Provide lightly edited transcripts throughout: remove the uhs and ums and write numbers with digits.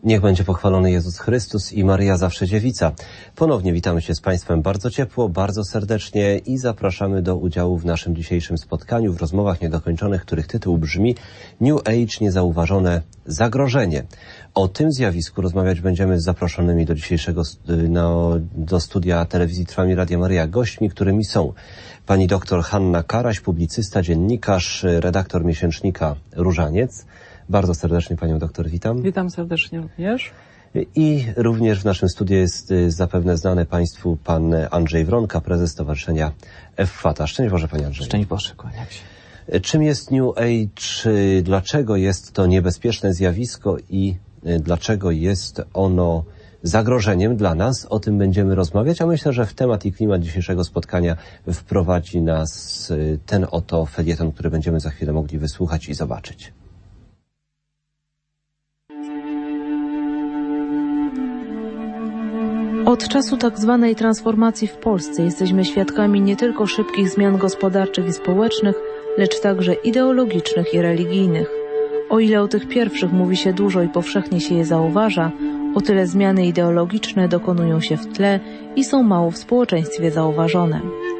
Niech będzie pochwalony Jezus Chrystus i Maryja Zawsze Dziewica. Ponownie witamy się z Państwem bardzo ciepło, bardzo serdecznie i zapraszamy do udziału w naszym dzisiejszym spotkaniu w rozmowach niedokończonych, których tytuł brzmi New Age niezauważone zagrożenie. O tym zjawisku rozmawiać będziemy z zaproszonymi do dzisiejszego do studia telewizji Trwam i Radia Maryja gośćmi, którymi są pani doktor Hanna Karaś, publicysta, dziennikarz, redaktor miesięcznika Różaniec. Bardzo serdecznie panią doktor witam. Witam serdecznie również. I również w naszym studiu jest zapewne znany państwu pan Andrzej Wronka, prezes Stowarzyszenia Effata. Szczęść Boże, panie Andrzeju. Szczęść Boże, kłaniam się. Czym jest New Age? Dlaczego jest to niebezpieczne zjawisko i dlaczego jest ono zagrożeniem dla nas? O tym będziemy rozmawiać, a myślę, że w temat i klimat dzisiejszego spotkania wprowadzi nas ten oto felieton, który będziemy za chwilę mogli wysłuchać i zobaczyć. Od czasu tak zwanej transformacji w Polsce jesteśmy świadkami nie tylko szybkich zmian gospodarczych i społecznych, lecz także ideologicznych i religijnych. O ile o tych pierwszych mówi się dużo i powszechnie się je zauważa, o tyle zmiany ideologiczne dokonują się w tle i są mało w społeczeństwie zauważone.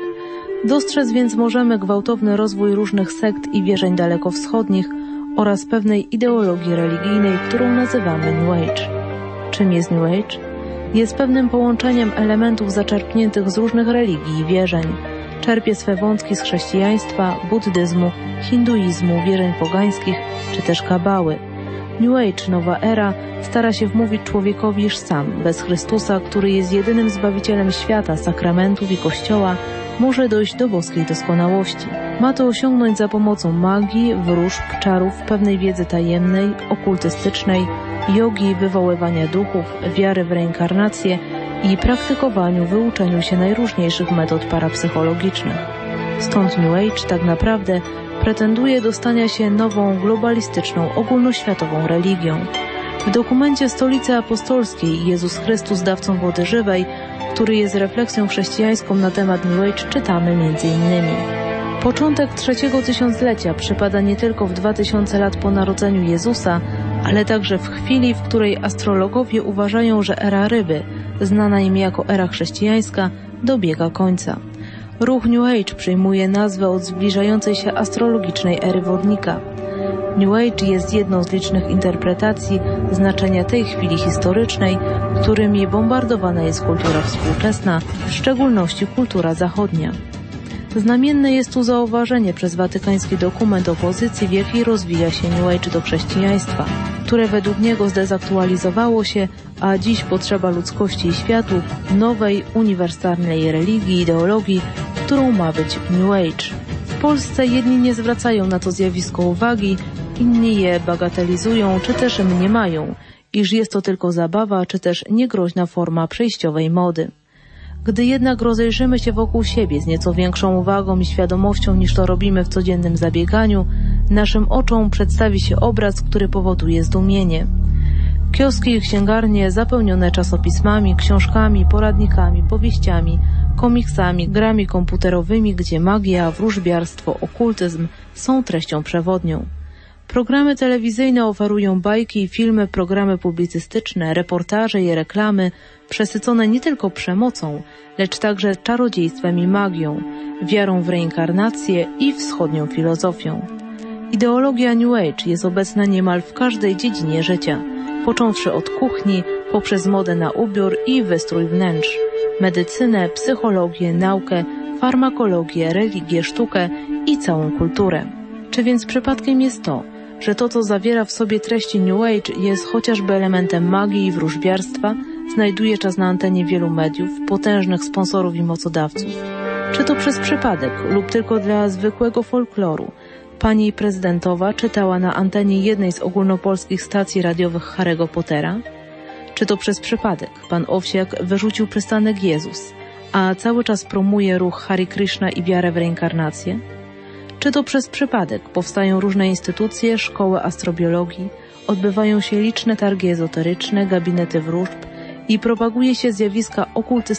Dostrzec więc możemy gwałtowny rozwój różnych sekt i wierzeń dalekowschodnich oraz pewnej ideologii religijnej, którą nazywamy New Age. Czym jest New Age? Jest pewnym połączeniem elementów zaczerpniętych z różnych religii i wierzeń. Czerpie swe wątki z chrześcijaństwa, buddyzmu, hinduizmu, wierzeń pogańskich czy też kabały. New Age, nowa era, stara się wmówić człowiekowi, iż sam, bez Chrystusa, który jest jedynym Zbawicielem świata, sakramentów i Kościoła, może dojść do boskiej doskonałości. Ma to osiągnąć za pomocą magii, wróżb, czarów, pewnej wiedzy tajemnej, okultystycznej, jogi, wywoływania duchów, wiary w reinkarnację i praktykowaniu, wyuczeniu się najróżniejszych metod parapsychologicznych. Stąd New Age tak naprawdę pretenduje do stania się nową, globalistyczną, ogólnoświatową religią. W dokumencie Stolicy Apostolskiej Jezus Chrystus dawcą wody żywej, który jest refleksją chrześcijańską na temat New Age, czytamy m.in. Początek trzeciego tysiąclecia przypada nie tylko w 2000 lat po narodzeniu Jezusa, ale także w chwili, w której astrologowie uważają, że era ryby, znana im jako era chrześcijańska, dobiega końca. Ruch New Age przyjmuje nazwę od zbliżającej się astrologicznej ery wodnika. New Age jest jedną z licznych interpretacji znaczenia tej chwili historycznej, którymi bombardowana jest kultura współczesna, w szczególności kultura zachodnia. Znamienne jest tu zauważenie przez watykański dokument o pozycji, w jakiej rozwija się New Age do chrześcijaństwa, które według niego zdezaktualizowało się, a dziś potrzeba ludzkości i światu nowej, uniwersalnej religii, ideologii, którą ma być New Age. W Polsce jedni nie zwracają na to zjawisko uwagi, inni je bagatelizują, czy też mniemają, iż jest to tylko zabawa, czy też niegroźna forma przejściowej mody. Gdy jednak rozejrzymy się wokół siebie z nieco większą uwagą i świadomością niż to robimy w codziennym zabieganiu, naszym oczom przedstawi się obraz, który powoduje zdumienie. Kioski i księgarnie zapełnione czasopismami, książkami, poradnikami, powieściami, komiksami, grami komputerowymi, gdzie magia, wróżbiarstwo, okultyzm są treścią przewodnią. Programy telewizyjne oferują bajki i filmy, programy publicystyczne, reportaże i reklamy, przesycone nie tylko przemocą, lecz także czarodziejstwem i magią, wiarą w reinkarnację i wschodnią filozofią. Ideologia New Age jest obecna niemal w każdej dziedzinie życia, począwszy od kuchni, poprzez modę na ubiór i wystrój wnętrz, medycynę, psychologię, naukę, farmakologię, religię, sztukę i całą kulturę. Czy więc przypadkiem jest to, że to, co zawiera w sobie treści New Age, jest chociażby elementem magii i wróżbiarstwa, znajduje czas na antenie wielu mediów, potężnych sponsorów i mocodawców? Czy to przez przypadek lub tylko dla zwykłego folkloru pani prezydentowa czytała na antenie jednej z ogólnopolskich stacji radiowych Harry'ego Pottera? Czy to przez przypadek pan Owsiak wyrzucił przystanek Jezus, a cały czas promuje ruch Hare Krishna i wiarę w reinkarnację? Czy to przez przypadek powstają różne instytucje, szkoły astrobiologii, odbywają się liczne targi ezoteryczne, gabinety wróżb i propaguje się zjawiska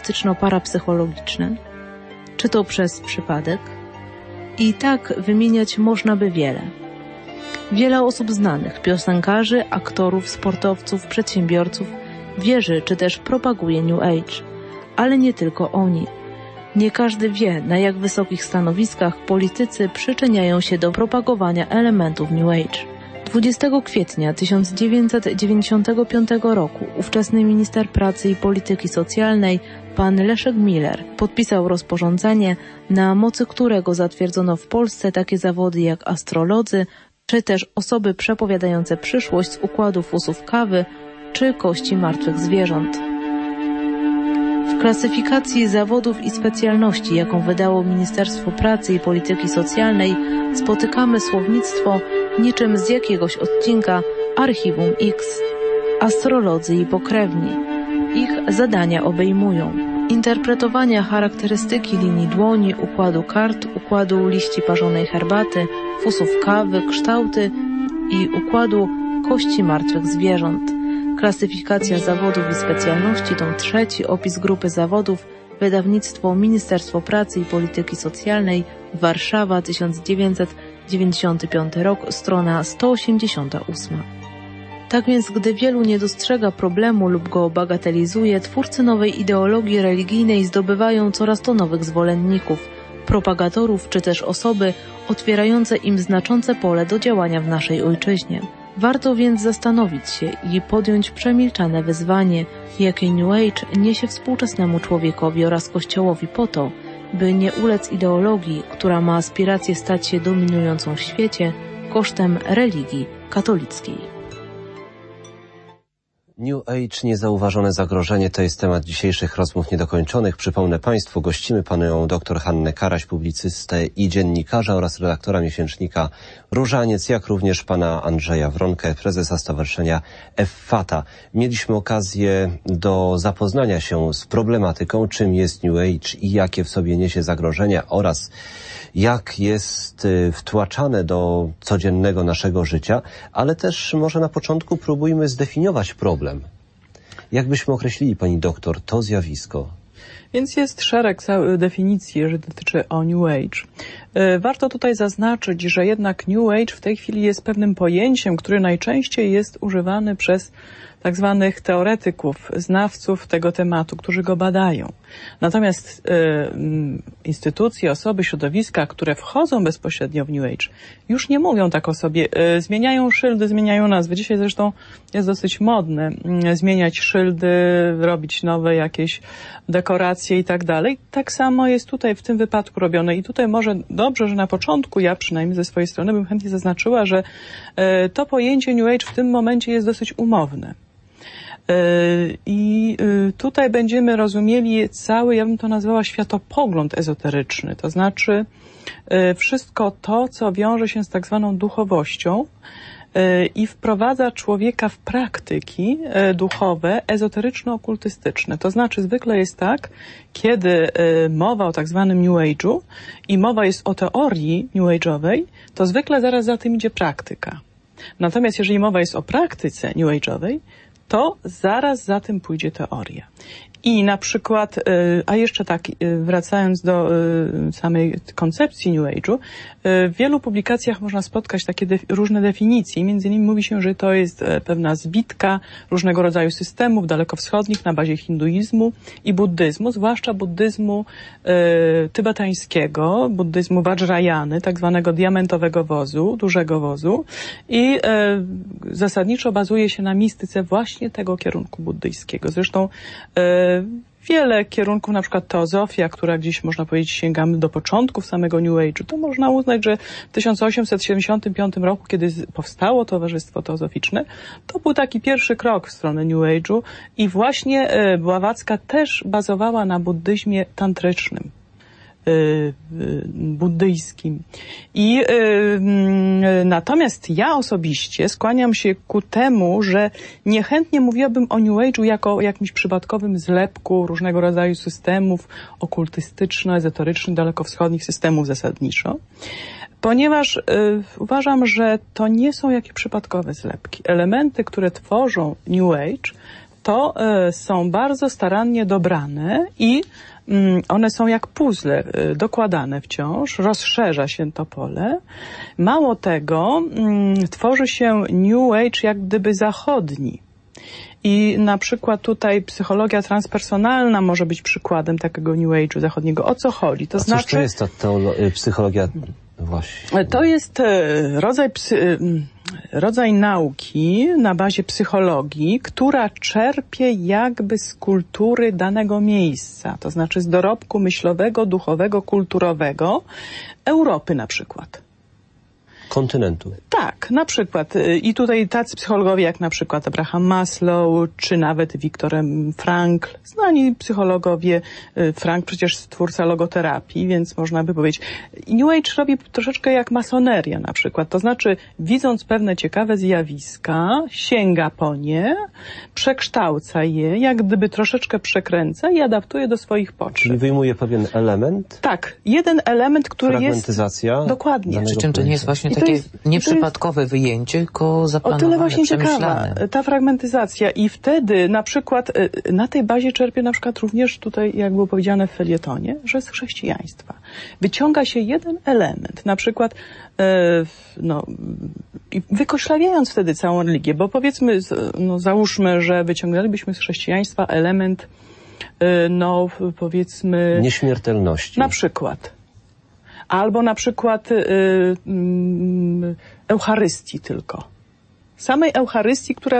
okultystyczno-parapsychologiczne? Czy to przez przypadek? I tak wymieniać można by wiele. Wiele osób znanych, piosenkarzy, aktorów, sportowców, przedsiębiorców wierzy czy też propaguje New Age. Ale nie tylko oni. Nie każdy wie, na jak wysokich stanowiskach politycy przyczyniają się do propagowania elementów New Age. 20 kwietnia 1995 roku ówczesny minister pracy i polityki socjalnej, pan Leszek Miller, podpisał rozporządzenie, na mocy którego zatwierdzono w Polsce takie zawody jak astrolodzy, czy też osoby przepowiadające przyszłość z układu fusów kawy, czy kości martwych zwierząt. W klasyfikacji zawodów i specjalności, jaką wydało Ministerstwo Pracy i Polityki Socjalnej, spotykamy słownictwo niczym z jakiegoś odcinka Archiwum X. Astrolodzy i pokrewni. Ich zadania obejmują interpretowania charakterystyki linii dłoni, układu kart, układu liści parzonej herbaty, fusów kawy, kształty i układu kości martwych zwierząt. Klasyfikacja zawodów i specjalności, tom 3, opis grupy zawodów, wydawnictwo Ministerstwo Pracy i Polityki Socjalnej, Warszawa, 1995 rok, strona 188. Tak więc, gdy wielu nie dostrzega problemu lub go bagatelizuje, twórcy nowej ideologii religijnej zdobywają coraz to nowych zwolenników, propagatorów czy też osoby otwierające im znaczące pole do działania w naszej ojczyźnie. Warto więc zastanowić się i podjąć przemilczane wyzwanie, jakie New Age niesie współczesnemu człowiekowi oraz Kościołowi po to, by nie ulec ideologii, która ma aspiracje stać się dominującą w świecie kosztem religii katolickiej. New Age, niezauważone zagrożenie, to jest temat dzisiejszych rozmów niedokończonych. Przypomnę Państwu, gościmy panią dr Hannę Karaś, publicystę i dziennikarza oraz redaktora miesięcznika Różaniec, jak również pana Andrzeja Wronkę, prezesa Stowarzyszenia Effata. Mieliśmy okazję do zapoznania się z problematyką, czym jest New Age i jakie w sobie niesie zagrożenia oraz jak jest wtłaczane do codziennego naszego życia, ale też może na początku próbujmy zdefiniować problem. Jak byśmy określili, pani doktor, to zjawisko? Więc jest szereg definicji, jeżeli dotyczy o New Age. Warto tutaj zaznaczyć, że jednak New Age w tej chwili jest pewnym pojęciem, które najczęściej jest używany przez tak zwanych teoretyków, znawców tego tematu, którzy go badają. Natomiast instytucje, osoby, środowiska, które wchodzą bezpośrednio w New Age, już nie mówią tak o sobie. Zmieniają szyldy, zmieniają nazwy. Dzisiaj zresztą jest dosyć modne zmieniać szyldy, robić nowe jakieś dekoracje i tak dalej. Tak samo jest tutaj w tym wypadku robione. I tutaj może dobrze, że na początku, ja przynajmniej ze swojej strony bym chętnie zaznaczyła, że to pojęcie New Age w tym momencie jest dosyć umowne. I tutaj będziemy rozumieli cały, ja bym to nazwała, światopogląd ezoteryczny. To znaczy wszystko to, co wiąże się z tak zwaną duchowością i wprowadza człowieka w praktyki duchowe, ezoteryczno-okultystyczne. To znaczy zwykle jest tak, kiedy mowa o tak zwanym New Age'u i mowa jest o teorii New Age'owej, to zwykle zaraz za tym idzie praktyka. Natomiast jeżeli mowa jest o praktyce New Age'owej, to zaraz za tym pójdzie teoria. I na przykład, a jeszcze tak, wracając do samej koncepcji New Age'u, w wielu publikacjach można spotkać takie różne definicje. Między innymi mówi się, że to jest pewna zbitka różnego rodzaju systemów dalekowschodnich na bazie hinduizmu i buddyzmu, zwłaszcza buddyzmu tybetańskiego, buddyzmu Vajrayany, tak zwanego diamentowego wozu, dużego wozu i zasadniczo bazuje się na mistyce właśnie tego kierunku buddyjskiego. Zresztą wiele kierunków, na przykład teozofia, która gdzieś, można powiedzieć, sięgamy do początków samego New Age'u, to można uznać, że w 1875 roku, kiedy powstało Towarzystwo Teozoficzne, to był taki pierwszy krok w stronę New Age'u i właśnie Blawacka też bazowała na buddyzmie tantrycznym, buddyjskim. I natomiast ja osobiście skłaniam się ku temu, że niechętnie mówiłabym o New Age'u jako o jakimś przypadkowym zlepku różnego rodzaju systemów okultystyczno-ezoterycznych, dalekowschodnich systemów zasadniczo, ponieważ uważam, że to nie są jakieś przypadkowe zlepki. Elementy, które tworzą New Age, to są bardzo starannie dobrane i one są jak puzzle dokładane wciąż, rozszerza się to pole. Mało tego, tworzy się New Age jak gdyby zachodni. I na przykład tutaj psychologia transpersonalna może być przykładem takiego New Age'u zachodniego. O co chodzi? To znaczy, cóż to jest ta psychologia właśnie? To jest rodzaj nauki na bazie psychologii, która czerpie jakby z kultury danego miejsca, to znaczy z dorobku myślowego, duchowego, kulturowego Europy na przykład. Kontynentu. Tak, na przykład. I tutaj tacy psychologowie jak na przykład Abraham Maslow, czy nawet Viktor Frankl, znani psychologowie. Frank przecież twórca logoterapii, więc można by powiedzieć. New Age robi troszeczkę jak masoneria na przykład. To znaczy, widząc pewne ciekawe zjawiska, sięga po nie, przekształca je, jak gdyby troszeczkę przekręca i adaptuje do swoich potrzeb. Czyli wyjmuje pewien element? Tak, jeden element, który jest... Fragmentyzacja? Dokładnie. Przy czym to nie jest właśnie takie nieprzypadkowe wyjęcie, tylko zaplanowane, o tyle właśnie przemyślane. ciekawa ta fragmentyzacja i wtedy na przykład na tej bazie czerpie na przykład również tutaj, jak było powiedziane w felietonie, że z chrześcijaństwa wyciąga się jeden element, na przykład wykoślawiając wtedy całą religię, bo powiedzmy, załóżmy, że wyciągnęlibyśmy z chrześcijaństwa element powiedzmy... nieśmiertelności. Na przykład. Albo na przykład Eucharystii tylko. Samej Eucharystii, która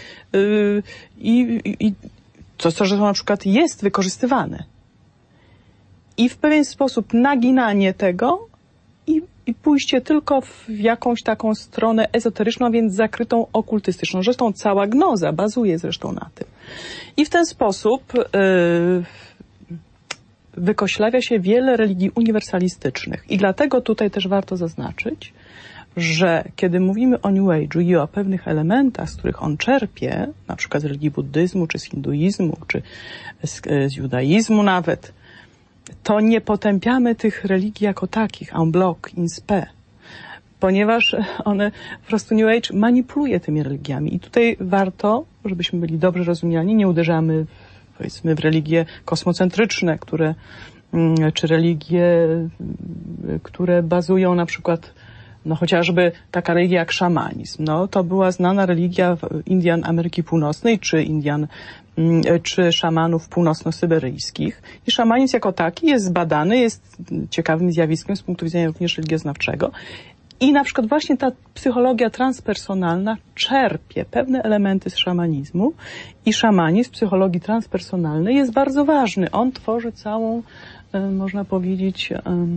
że to na przykład jest wykorzystywane. I w pewien sposób naginanie tego i pójście tylko w jakąś taką stronę ezoteryczną, więc zakrytą okultystyczną. Zresztą cała gnoza bazuje zresztą na tym. I w ten sposób wykoślawia się wiele religii uniwersalistycznych. I dlatego tutaj też warto zaznaczyć, że kiedy mówimy o New Age'u i o pewnych elementach, z których on czerpie, na przykład z religii buddyzmu, czy z hinduizmu, czy z judaizmu nawet, to nie potępiamy tych religii jako takich, en bloc, in spe, ponieważ one, po prostu New Age manipuluje tymi religiami. I tutaj warto, żebyśmy byli dobrze rozumiani, nie uderzamy powiedzmy w religie kosmocentryczne, czy religie, które bazują na przykład, chociażby taka religia jak szamanizm. To była znana religia Indian Ameryki Północnej, czy szamanów północno-syberyjskich. I szamanizm jako taki jest zbadany, jest ciekawym zjawiskiem z punktu widzenia również religioznawczego. I na przykład właśnie ta psychologia transpersonalna czerpie pewne elementy z szamanizmu i szamanizm psychologii transpersonalnej jest bardzo ważny. On tworzy całą, można powiedzieć,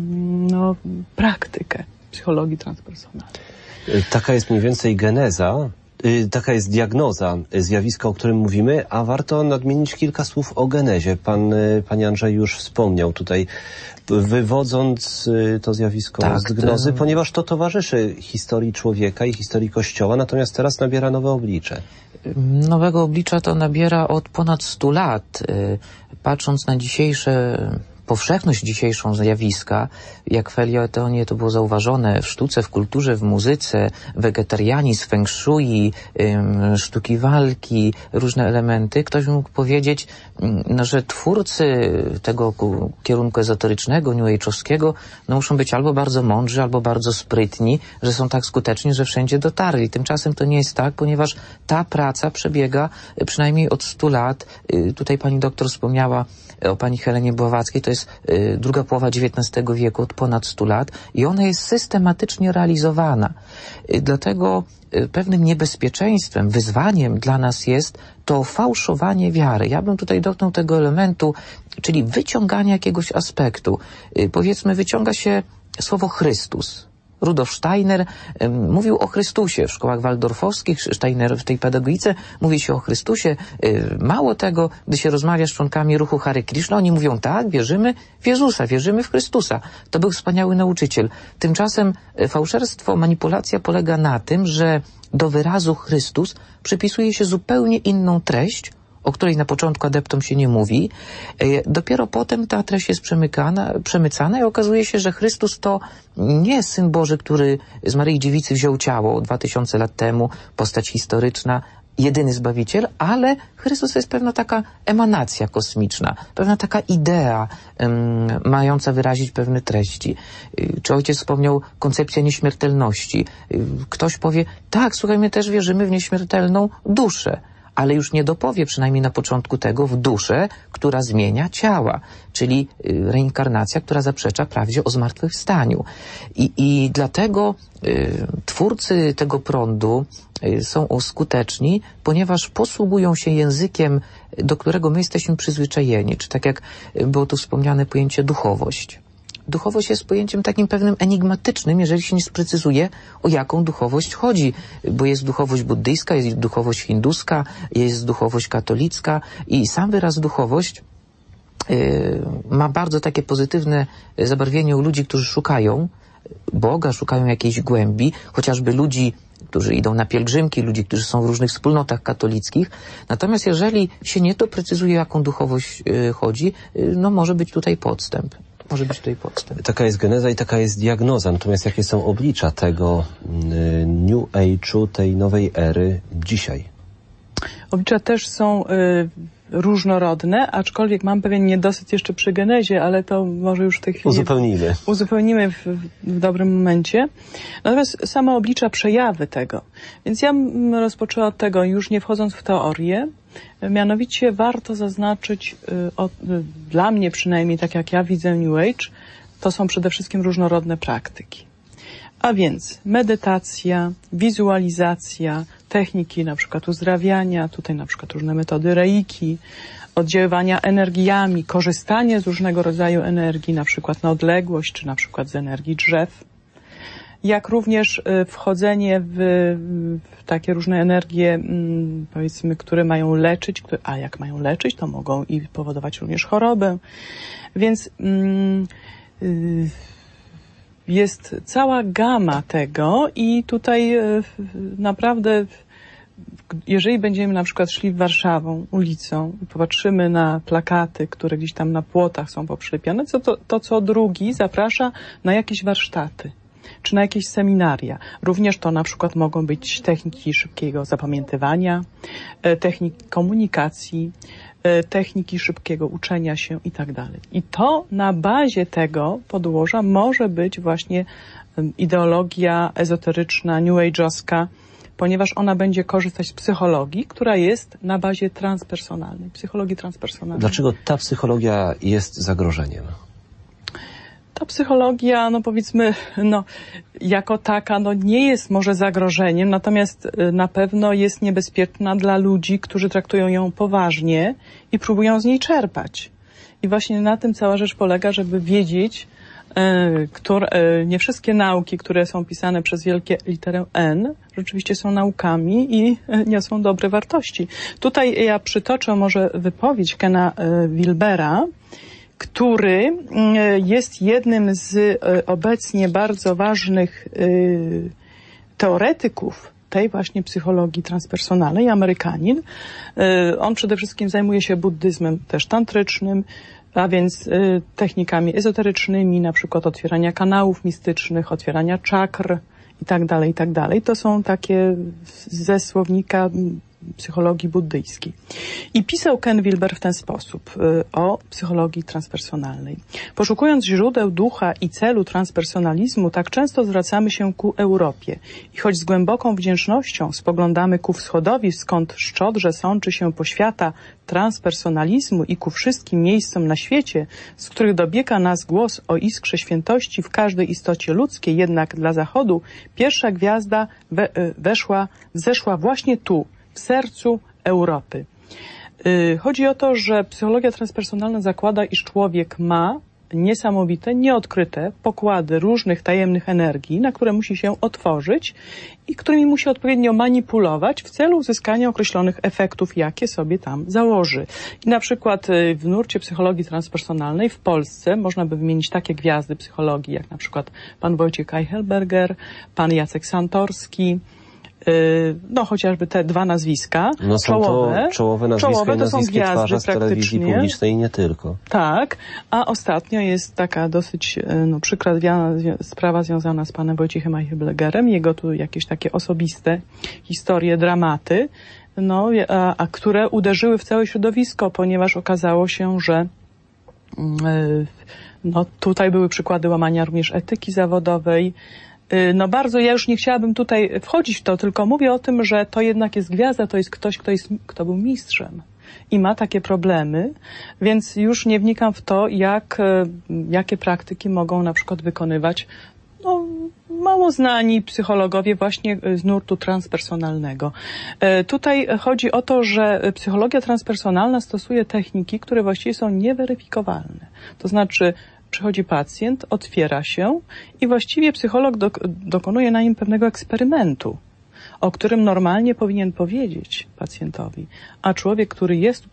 praktykę psychologii transpersonalnej. Taka jest mniej więcej geneza, taka jest diagnoza zjawiska, o którym mówimy, a warto nadmienić kilka słów o genezie. Panie Andrzej już wspomniał tutaj, wywodząc to zjawisko z gnozy, ponieważ to towarzyszy historii człowieka i historii Kościoła, natomiast teraz nabiera nowe oblicze. Nowego oblicza to nabiera od ponad 100 lat. Patrząc na powszechność dzisiejszą zjawiska, jak w felietonie to było zauważone, w sztuce, w kulturze, w muzyce, wegetarianizm, feng shui, sztuki walki, różne elementy, ktoś mógł powiedzieć, że twórcy tego kierunku ezoterycznego, new age'owskiego, muszą być albo bardzo mądrzy, albo bardzo sprytni, że są tak skuteczni, że wszędzie dotarli. Tymczasem to nie jest tak, ponieważ ta praca przebiega przynajmniej od 100 lat. Tutaj pani doktor wspomniała o pani Helenie Bławackiej, to jest druga połowa XIX wieku, od ponad 100 lat i ona jest systematycznie realizowana. Dlatego pewnym niebezpieczeństwem, wyzwaniem dla nas jest to fałszowanie wiary. Ja bym tutaj dotknął tego elementu, czyli wyciągania jakiegoś aspektu. Powiedzmy, wyciąga się słowo Chrystus. Rudolf Steiner mówił o Chrystusie w szkołach waldorfowskich, Steiner w tej pedagogice mówi się o Chrystusie. Mało tego, gdy się rozmawia z członkami ruchu Hare Krishna, oni mówią tak, wierzymy w Jezusa, wierzymy w Chrystusa. To był wspaniały nauczyciel. Tymczasem fałszerstwo, manipulacja polega na tym, że do wyrazu Chrystus przypisuje się zupełnie inną treść, o której na początku adeptom się nie mówi. Dopiero potem ta treść jest przemycana i okazuje się, że Chrystus to nie Syn Boży, który z Maryi Dziewicy wziął ciało 2000 lat temu, postać historyczna, jedyny Zbawiciel, ale Chrystus to jest pewna taka emanacja kosmiczna, pewna taka idea mająca wyrazić pewne treści. Czy ojciec wspomniał koncepcję nieśmiertelności? Ktoś powie, tak, słuchaj, my też wierzymy w nieśmiertelną duszę, ale już nie dopowie, przynajmniej na początku tego, w duszę, która zmienia ciała, czyli reinkarnacja, która zaprzecza prawdzie o zmartwychwstaniu. I dlatego twórcy tego prądu są skuteczni, ponieważ posługują się językiem, do którego my jesteśmy przyzwyczajeni, czy tak jak było tu wspomniane pojęcie duchowość. Duchowość jest pojęciem takim pewnym enigmatycznym, jeżeli się nie sprecyzuje, o jaką duchowość chodzi, bo jest duchowość buddyjska, jest duchowość hinduska, jest duchowość katolicka i sam wyraz duchowość ma bardzo takie pozytywne zabarwienie u ludzi, którzy szukają Boga, szukają jakiejś głębi, chociażby ludzi, którzy idą na pielgrzymki, ludzi, którzy są w różnych wspólnotach katolickich. Natomiast jeżeli się nie doprecyzuje, jaką duchowość chodzi, no może być tutaj podstęp. Taka jest geneza i taka jest diagnoza. Natomiast jakie są oblicza tego New Age'u, tej nowej ery dzisiaj? Oblicza też są różnorodne, aczkolwiek mam pewien niedosyt jeszcze przy genezie, ale to może już w tej chwili uzupełnimy w dobrym momencie. Natomiast same oblicza przejawy tego. Więc ja rozpoczęła od tego, już nie wchodząc w teorię, mianowicie warto zaznaczyć, dla mnie przynajmniej, tak jak ja widzę New Age, to są przede wszystkim różnorodne praktyki. A więc medytacja, wizualizacja, techniki na przykład uzdrawiania, tutaj na przykład różne metody reiki, oddziaływania energiami, korzystanie z różnego rodzaju energii, na przykład na odległość, czy na przykład z energii drzew. Jak również wchodzenie w takie różne energie, powiedzmy, które mają leczyć, a jak mają leczyć, to mogą i powodować również chorobę. Więc jest cała gama tego i tutaj naprawdę, jeżeli będziemy na przykład szli Warszawą, ulicą i popatrzymy na plakaty, które gdzieś tam na płotach są poprzylepione, to co drugi zaprasza na jakieś warsztaty czy na jakieś seminaria. Również to na przykład mogą być techniki szybkiego zapamiętywania, techniki komunikacji, techniki szybkiego uczenia się i tak dalej. I to na bazie tego podłoża może być właśnie ideologia ezoteryczna, new age'owska, ponieważ ona będzie korzystać z psychologii, która jest na bazie transpersonalnej, psychologii transpersonalnej. Dlaczego ta psychologia jest zagrożeniem? Ta psychologia, no powiedzmy, jako taka, nie jest może zagrożeniem, natomiast na pewno jest niebezpieczna dla ludzi, którzy traktują ją poważnie i próbują z niej czerpać. I właśnie na tym cała rzecz polega, żeby wiedzieć, nie wszystkie nauki, które są pisane przez wielkie literę N, rzeczywiście są naukami i niosą dobre wartości. Tutaj ja przytoczę może wypowiedź Kena Wilbera, który jest jednym z obecnie bardzo ważnych teoretyków tej właśnie psychologii transpersonalnej, Amerykanin. On przede wszystkim zajmuje się buddyzmem też tantrycznym, a więc technikami ezoterycznymi, na przykład otwierania kanałów mistycznych, otwierania czakr i tak dalej, i tak dalej. To są takie ze słownika psychologii buddyjskiej. I pisał Ken Wilber w ten sposób o psychologii transpersonalnej. Poszukując źródeł ducha i celu transpersonalizmu, tak często zwracamy się ku Europie. I choć z głęboką wdzięcznością spoglądamy ku wschodowi, skąd szczodrze sączy się poświata transpersonalizmu i ku wszystkim miejscom na świecie, z których dobiega nas głos o iskrze świętości w każdej istocie ludzkiej, jednak dla Zachodu pierwsza gwiazda wzeszła właśnie tu, w sercu Europy. Chodzi o to, że psychologia transpersonalna zakłada, iż człowiek ma niesamowite, nieodkryte pokłady różnych tajemnych energii, na które musi się otworzyć i którymi musi odpowiednio manipulować w celu uzyskania określonych efektów, jakie sobie tam założy. I na przykład w nurcie psychologii transpersonalnej w Polsce można by wymienić takie gwiazdy psychologii, jak na przykład pan Wojciech Eichelberger, pan Jacek Santorski, chociażby te dwa nazwiska, czołowe nazwiska i to są nazwiska twarza z telewizji publicznej i nie tylko. Tak, a ostatnio jest taka dosyć przykra sprawa związana z panem Wojciechem Eichelbergerem, jego tu jakieś takie osobiste historie, dramaty. a które uderzyły w całe środowisko, ponieważ okazało się, że tutaj były przykłady łamania również etyki zawodowej. Bardzo, ja już nie chciałabym tutaj wchodzić w to, tylko mówię o tym, że to jednak jest gwiazda, to jest ktoś, kto był mistrzem i ma takie problemy, więc już nie wnikam w to, jakie praktyki mogą na przykład wykonywać mało znani psychologowie właśnie z nurtu transpersonalnego. Tutaj chodzi o to, że psychologia transpersonalna stosuje techniki, które właściwie są nieweryfikowalne. To znaczy przychodzi pacjent, otwiera się i właściwie psycholog dokonuje na nim pewnego eksperymentu, o którym normalnie powinien powiedzieć pacjentowi. A człowiek, który jest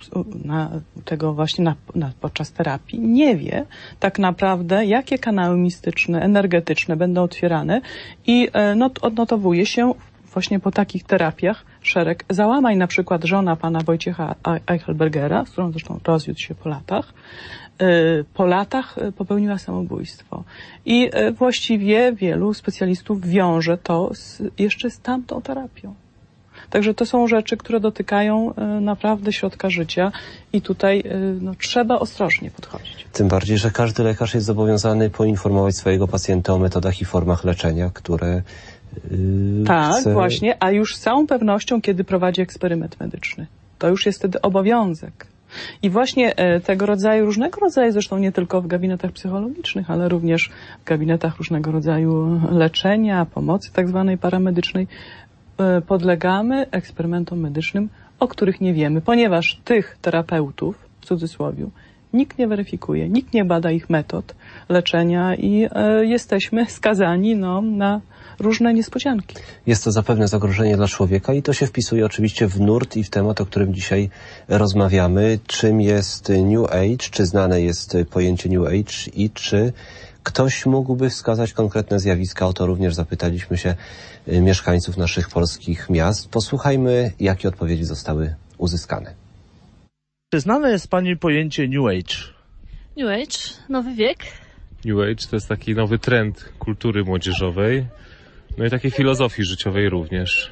podczas terapii, nie wie tak naprawdę, jakie kanały mistyczne, energetyczne będą otwierane i odnotowuje się właśnie po takich terapiach szereg załamań. Na przykład żona pana Wojciecha Eichelbergera, z którą zresztą rozwiódł się po latach popełniła samobójstwo. I właściwie wielu specjalistów wiąże to jeszcze z tamtą terapią. Także to są rzeczy, które dotykają naprawdę środka życia i tutaj trzeba ostrożnie podchodzić. Tym bardziej, że każdy lekarz jest zobowiązany poinformować swojego pacjenta o metodach i formach leczenia, które Tak, właśnie, a już z całą pewnością, kiedy prowadzi eksperyment medyczny. To już jest wtedy obowiązek. I właśnie różnego rodzaju, zresztą nie tylko w gabinetach psychologicznych, ale również w gabinetach różnego rodzaju leczenia, pomocy tak zwanej paramedycznej, podlegamy eksperymentom medycznym, o których nie wiemy, ponieważ tych terapeutów, w cudzysłowie, nikt nie weryfikuje, nikt nie bada ich metod leczenia i jesteśmy skazani na różne niespodzianki. Jest to zapewne zagrożenie dla człowieka i to się wpisuje oczywiście w nurt i w temat, o którym dzisiaj rozmawiamy. Czym jest New Age, czy znane jest pojęcie New Age i czy ktoś mógłby wskazać konkretne zjawiska? O to również zapytaliśmy się mieszkańców naszych polskich miast. Posłuchajmy, jakie odpowiedzi zostały uzyskane. Czy znane jest Pani pojęcie New Age? New Age, nowy wiek. New Age to jest taki nowy trend kultury młodzieżowej, no i takiej filozofii życiowej również.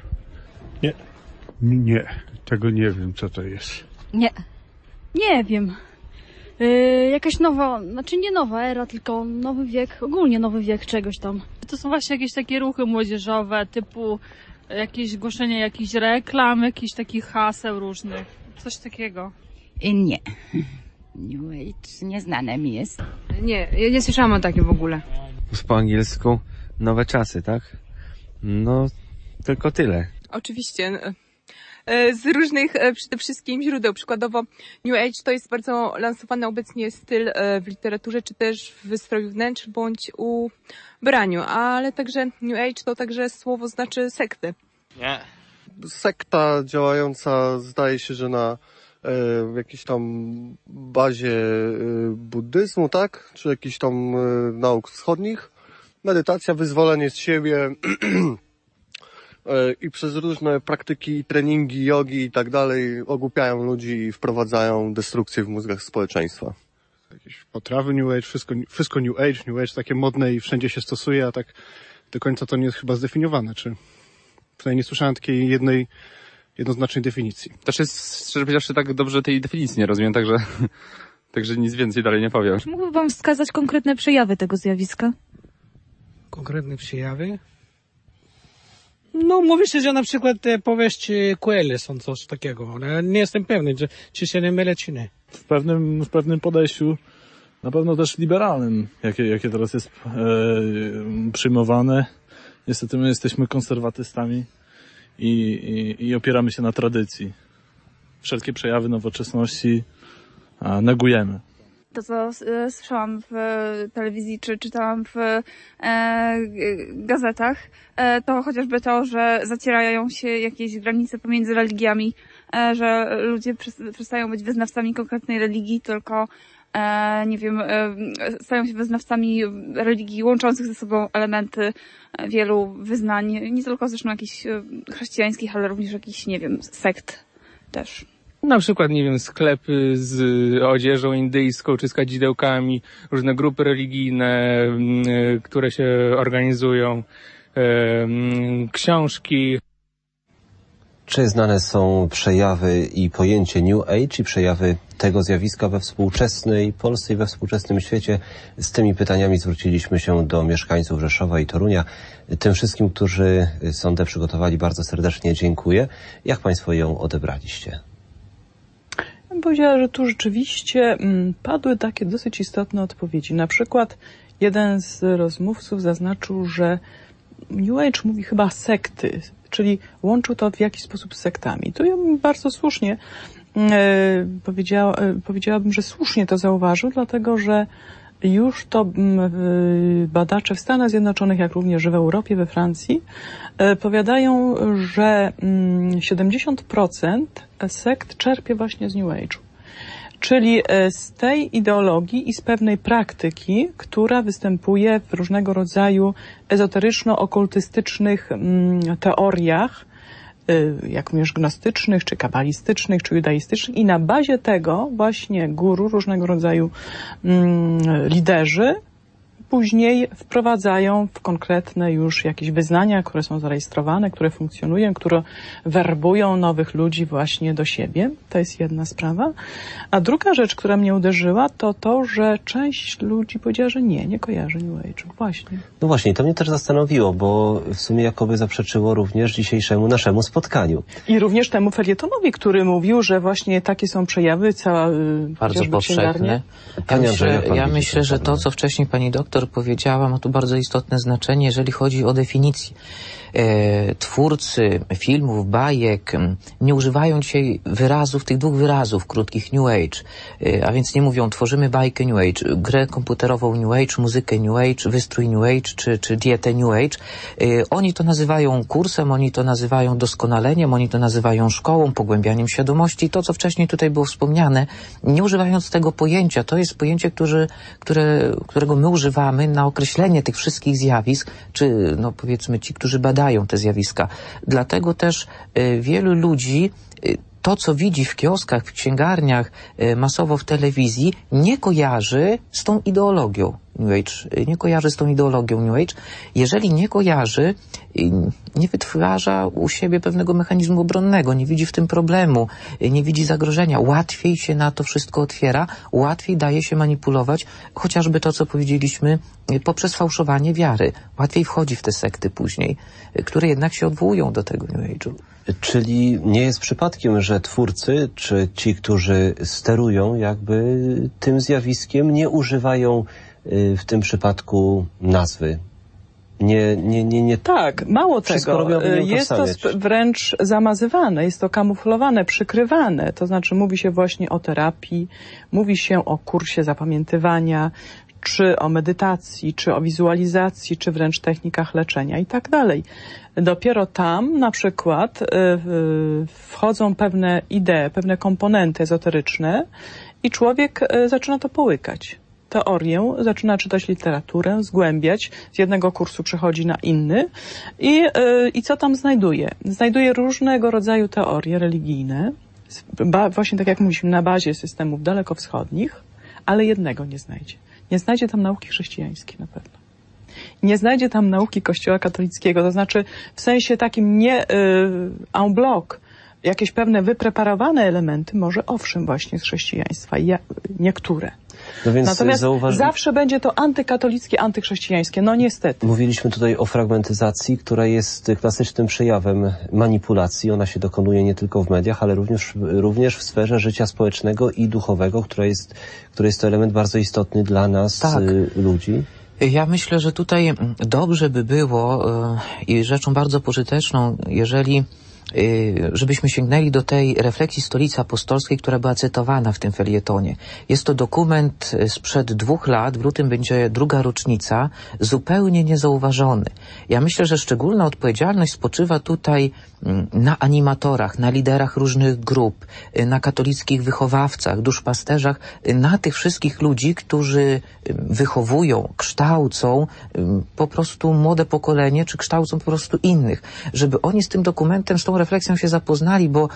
Nie, tego nie wiem, co to jest. Nie wiem. Jakaś nowa, znaczy nie nowa era, tylko nowy wiek, ogólnie nowy wiek czegoś tam. To są właśnie jakieś takie ruchy młodzieżowe, typu jakieś głoszenie jakichś reklam, jakichś takich haseł różnych, coś takiego. Nie. New Age nieznane mi jest. Nie, ja nie słyszałam o takim w ogóle. Po angielsku nowe czasy, tak? No, tylko tyle. Oczywiście. Z różnych przede wszystkim źródeł. Przykładowo New Age to jest bardzo lansowany obecnie styl w literaturze, czy też w wystroju wnętrz, bądź ubraniu. Ale także New Age to także słowo znaczy sektę. Nie. Sekta działająca zdaje się, że na jakiejś tam bazie buddyzmu, tak? Czy jakichś tam nauk wschodnich. Medytacja, wyzwolenie z siebie i przez różne praktyki i treningi, jogi i tak dalej ogłupiają ludzi i wprowadzają destrukcję w mózgach społeczeństwa. Jakieś potrawy New Age, wszystko New Age takie modne i wszędzie się stosuje, a tak do końca to nie jest chyba zdefiniowane. Przynajmniej nie słyszałem takiej jednoznacznej definicji. Też jest, szczerze powiedziawszy, tak dobrze tej definicji nie rozumiem, także nic więcej dalej nie powiem. Czy mógłby Pan wskazać konkretne przejawy tego zjawiska? Konkretne przejawy? No, mówi się, że na przykład powieść Coelho są coś takiego, ale nie jestem pewny, czy się nie mylę, czy nie. W pewnym podejściu, na pewno też liberalnym, jakie teraz jest przyjmowane. Niestety my jesteśmy konserwatystami i opieramy się na tradycji. Wszelkie przejawy nowoczesności negujemy. To, co słyszałam w telewizji, czy czytałam w gazetach, to chociażby to, że zacierają się jakieś granice pomiędzy religiami, że ludzie przestają być wyznawcami konkretnej religii, tylko stają się wyznawcami religii łączących ze sobą elementy wielu wyznań, nie tylko zresztą jakichś chrześcijańskich, ale również jakichś, sekt też. Na przykład, sklepy z odzieżą indyjską czy z kadzidełkami, różne grupy religijne, które się organizują, książki. Czy znane są przejawy i pojęcie New Age i przejawy tego zjawiska we współczesnej Polsce i we współczesnym świecie? Z tymi pytaniami zwróciliśmy się do mieszkańców Rzeszowa i Torunia. Tym wszystkim, którzy sondę przygotowali, bardzo serdecznie dziękuję. Jak Państwo ją odebraliście? Ja bym powiedziała, że tu rzeczywiście padły takie dosyć istotne odpowiedzi. Na przykład jeden z rozmówców zaznaczył, że New Age mówi chyba sekty, czyli łączył to w jakiś sposób z sektami. To ja bym bardzo słusznie powiedziałabym, że słusznie to zauważył, dlatego że już to badacze w Stanach Zjednoczonych, jak również w Europie, we Francji, powiadają, że 70% sekt czerpie właśnie z New Age'u. Czyli z tej ideologii i z pewnej praktyki, która występuje w różnego rodzaju ezoteryczno-okultystycznych teoriach, jak również gnostycznych, czy kabalistycznych, czy judaistycznych, i na bazie tego właśnie guru, różnego rodzaju liderzy później wprowadzają w konkretne już jakieś wyznania, które są zarejestrowane, które funkcjonują, które werbują nowych ludzi właśnie do siebie. To jest jedna sprawa. A druga rzecz, która mnie uderzyła, to to, że część ludzi powiedziała, że nie kojarzy New Age'u. Właśnie. No właśnie, to mnie też zastanowiło, bo w sumie jakoby zaprzeczyło również dzisiejszemu naszemu spotkaniu. I również temu felietonowi, który mówił, że właśnie takie są przejawy, cała bardzo powszechne. Ja myślę, że to, co wcześniej pani doktor powiedziała, ma tu bardzo istotne znaczenie, jeżeli chodzi o definicję. Twórcy filmów, bajek nie używają dzisiaj wyrazów, tych dwóch wyrazów krótkich New Age, a więc nie mówią tworzymy bajkę New Age, grę komputerową New Age, muzykę New Age, wystrój New Age czy dietę New Age. Oni to nazywają kursem, oni to nazywają doskonaleniem, oni to nazywają szkołą, pogłębianiem świadomości. To, co wcześniej tutaj było wspomniane, nie używając tego pojęcia, to jest pojęcie, którego my używamy na określenie tych wszystkich zjawisk, czy no powiedzmy ci, którzy badają te zjawiska. Dlatego też wielu ludzi to, co widzi w kioskach, w księgarniach, masowo w telewizji, nie kojarzy z tą ideologią New Age. Nie kojarzy z tą ideologią New Age. Jeżeli nie kojarzy, nie wytwarza u siebie pewnego mechanizmu obronnego, nie widzi w tym problemu, nie widzi zagrożenia. Łatwiej się na to wszystko otwiera, łatwiej daje się manipulować, chociażby to, co powiedzieliśmy, poprzez fałszowanie wiary. Łatwiej wchodzi w te sekty później, które jednak się odwołują do tego New Age'u. Czyli nie jest przypadkiem, że twórcy, czy ci, którzy sterują jakby tym zjawiskiem, nie używają w tym przypadku nazwy. Nie. Tak, mało tego. Jest to wręcz zamazywane, jest to kamuflowane, przykrywane. To znaczy mówi się właśnie o terapii, mówi się o kursie zapamiętywania, czy o medytacji, czy o wizualizacji, czy wręcz technikach leczenia i tak dalej. Dopiero tam na przykład wchodzą pewne idee, pewne komponenty ezoteryczne i człowiek zaczyna to połykać. Teorię, zaczyna czytać literaturę, zgłębiać, z jednego kursu przechodzi na inny i co tam znajduje? Znajduje różnego rodzaju teorie religijne, właśnie tak jak mówiliśmy, na bazie systemów dalekowschodnich, ale jednego nie znajdzie. Nie znajdzie tam nauki chrześcijańskiej na pewno. Nie znajdzie tam nauki Kościoła katolickiego, to znaczy w sensie takim nie en bloc, jakieś pewne wypreparowane elementy, może owszem właśnie z chrześcijaństwa, niektóre. No więc natomiast zawsze będzie to antykatolickie, antychrześcijańskie, no niestety. Mówiliśmy tutaj o fragmentyzacji, która jest klasycznym przejawem manipulacji. Ona się dokonuje nie tylko w mediach, ale również w sferze życia społecznego i duchowego, który jest to element bardzo istotny dla nas, tak, ludzi. Ja myślę, że tutaj dobrze by było i rzeczą bardzo pożyteczną, jeżeli żebyśmy sięgnęli do tej refleksji Stolicy Apostolskiej, która była cytowana w tym felietonie. Jest to dokument sprzed 2 lat, w lutym będzie 2. rocznica, zupełnie niezauważony. Ja myślę, że szczególna odpowiedzialność spoczywa tutaj na animatorach, na liderach różnych grup, na katolickich wychowawcach, duszpasterzach, na tych wszystkich ludzi, którzy wychowują, kształcą po prostu młode pokolenie, czy kształcą po prostu innych, żeby oni z tym dokumentem, z tą refleksją się zapoznali, bo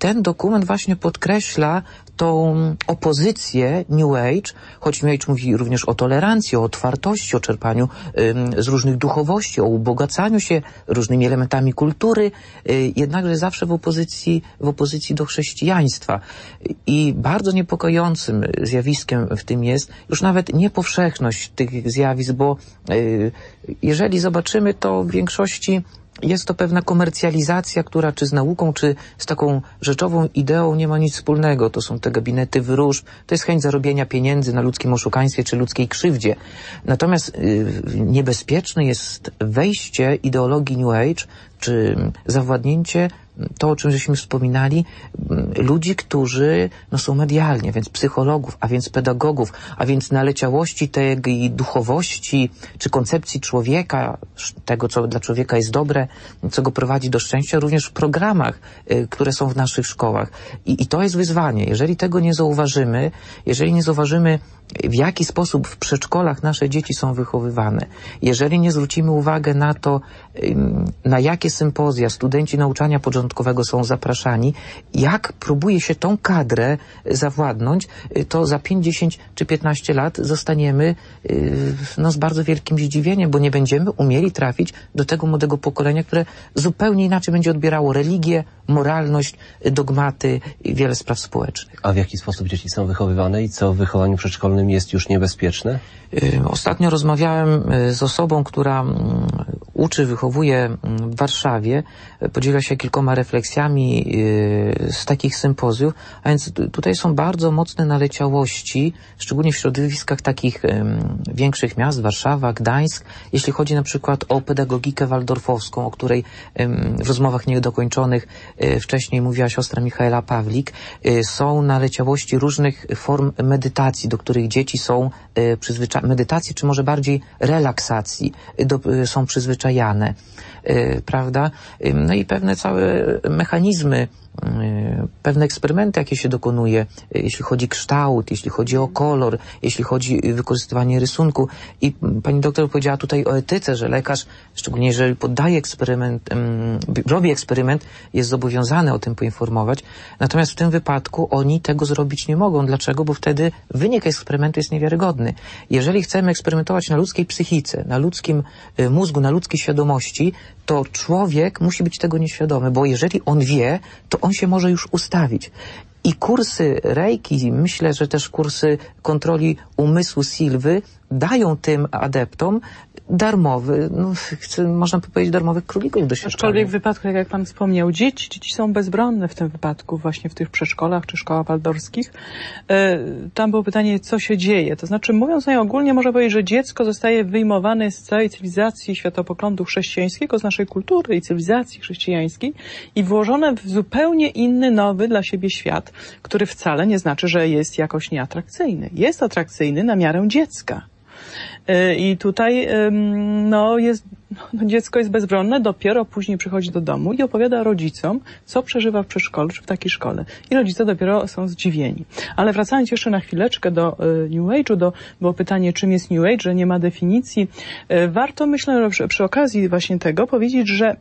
ten dokument właśnie podkreśla tą opozycję New Age, choć New Age mówi również o tolerancji, o otwartości, o czerpaniu z różnych duchowości, o ubogacaniu się różnymi elementami kultury, jednakże zawsze w opozycji do chrześcijaństwa. I bardzo niepokojącym zjawiskiem w tym jest już nawet niepowszechność tych zjawisk, bo jeżeli zobaczymy, to w większości jest to pewna komercjalizacja, która czy z nauką, czy z taką rzeczową ideą nie ma nic wspólnego. To są te gabinety wróżb, to jest chęć zarobienia pieniędzy na ludzkim oszukaństwie czy ludzkiej krzywdzie. Natomiast niebezpieczne jest wejście ideologii New Age, czy zawładnięcie, to o czym żeśmy wspominali, ludzi, którzy są medialnie, więc psychologów, a więc pedagogów, a więc naleciałości tej duchowości, czy koncepcji człowieka, tego, co dla człowieka jest dobre, co go prowadzi do szczęścia, również w programach, które są w naszych szkołach. I to jest wyzwanie. Jeżeli tego nie zauważymy, w jaki sposób w przedszkolach nasze dzieci są wychowywane, jeżeli nie zwrócimy uwagę na to, na jakie sympozja studenci nauczania początkowego są zapraszani, jak próbuje się tą kadrę zawładnąć, to za 5, 10 czy 15 lat zostaniemy z bardzo wielkim zdziwieniem, bo nie będziemy umieli trafić do tego młodego pokolenia, które zupełnie inaczej będzie odbierało religię, moralność, dogmaty i wiele spraw społecznych. A w jaki sposób dzieci są wychowywane i co w wychowaniu przedszkolnym jest już niebezpieczne? Ostatnio rozmawiałem z osobą, która wychowuje w Warszawie, podziela się kilkoma refleksjami z takich sympozjów, a więc tutaj są bardzo mocne naleciałości, szczególnie w środowiskach takich większych miast, Warszawa, Gdańsk, jeśli chodzi na przykład o pedagogikę waldorfowską, o której w rozmowach niedokończonych wcześniej mówiła siostra Michaela Pawlik. Są naleciałości różnych form medytacji, do których dzieci są medytacji, czy może bardziej relaksacji, są przyzwyczajane, prawda? No i pewne całe mechanizmy, pewne eksperymenty, jakie się dokonuje, jeśli chodzi o kształt, jeśli chodzi o kolor, jeśli chodzi o wykorzystywanie rysunku. I pani doktor powiedziała tutaj o etyce, że lekarz, szczególnie jeżeli poddaje robi eksperyment, jest zobowiązany o tym poinformować. Natomiast w tym wypadku oni tego zrobić nie mogą. Dlaczego? Bo wtedy wynik eksperymentu jest niewiarygodny. Jeżeli chcemy eksperymentować na ludzkiej psychice, na ludzkim mózgu, na ludzkiej świadomości, to człowiek musi być tego nieświadomy, bo jeżeli on wie, to on się może już ustawić. I kursy Reiki, myślę, że też kursy kontroli umysłu Silwy dają tym adeptom darmowy, można powiedzieć darmowych królików doświadczalnych. Aczkolwiek w wypadku, jak pan wspomniał, dzieci są bezbronne w tym wypadku, właśnie w tych przedszkolach czy szkołach waldorskich. Tam było pytanie, co się dzieje. To znaczy, mówiąc najogólnie, można powiedzieć, że dziecko zostaje wyjmowane z całej cywilizacji światopoglądu chrześcijańskiego, z naszej kultury i cywilizacji chrześcijańskiej i włożone w zupełnie inny, nowy dla siebie świat, który wcale nie znaczy, że jest jakoś nieatrakcyjny. Jest atrakcyjny na miarę dziecka. I tutaj dziecko jest bezbronne, dopiero później przychodzi do domu i opowiada rodzicom, co przeżywa w przedszkolu czy w takiej szkole. I rodzice dopiero są zdziwieni. Ale wracając jeszcze na chwileczkę do New Age'u, było pytanie, czym jest New Age, że nie ma definicji. Warto, myślę, że przy okazji właśnie tego powiedzieć, że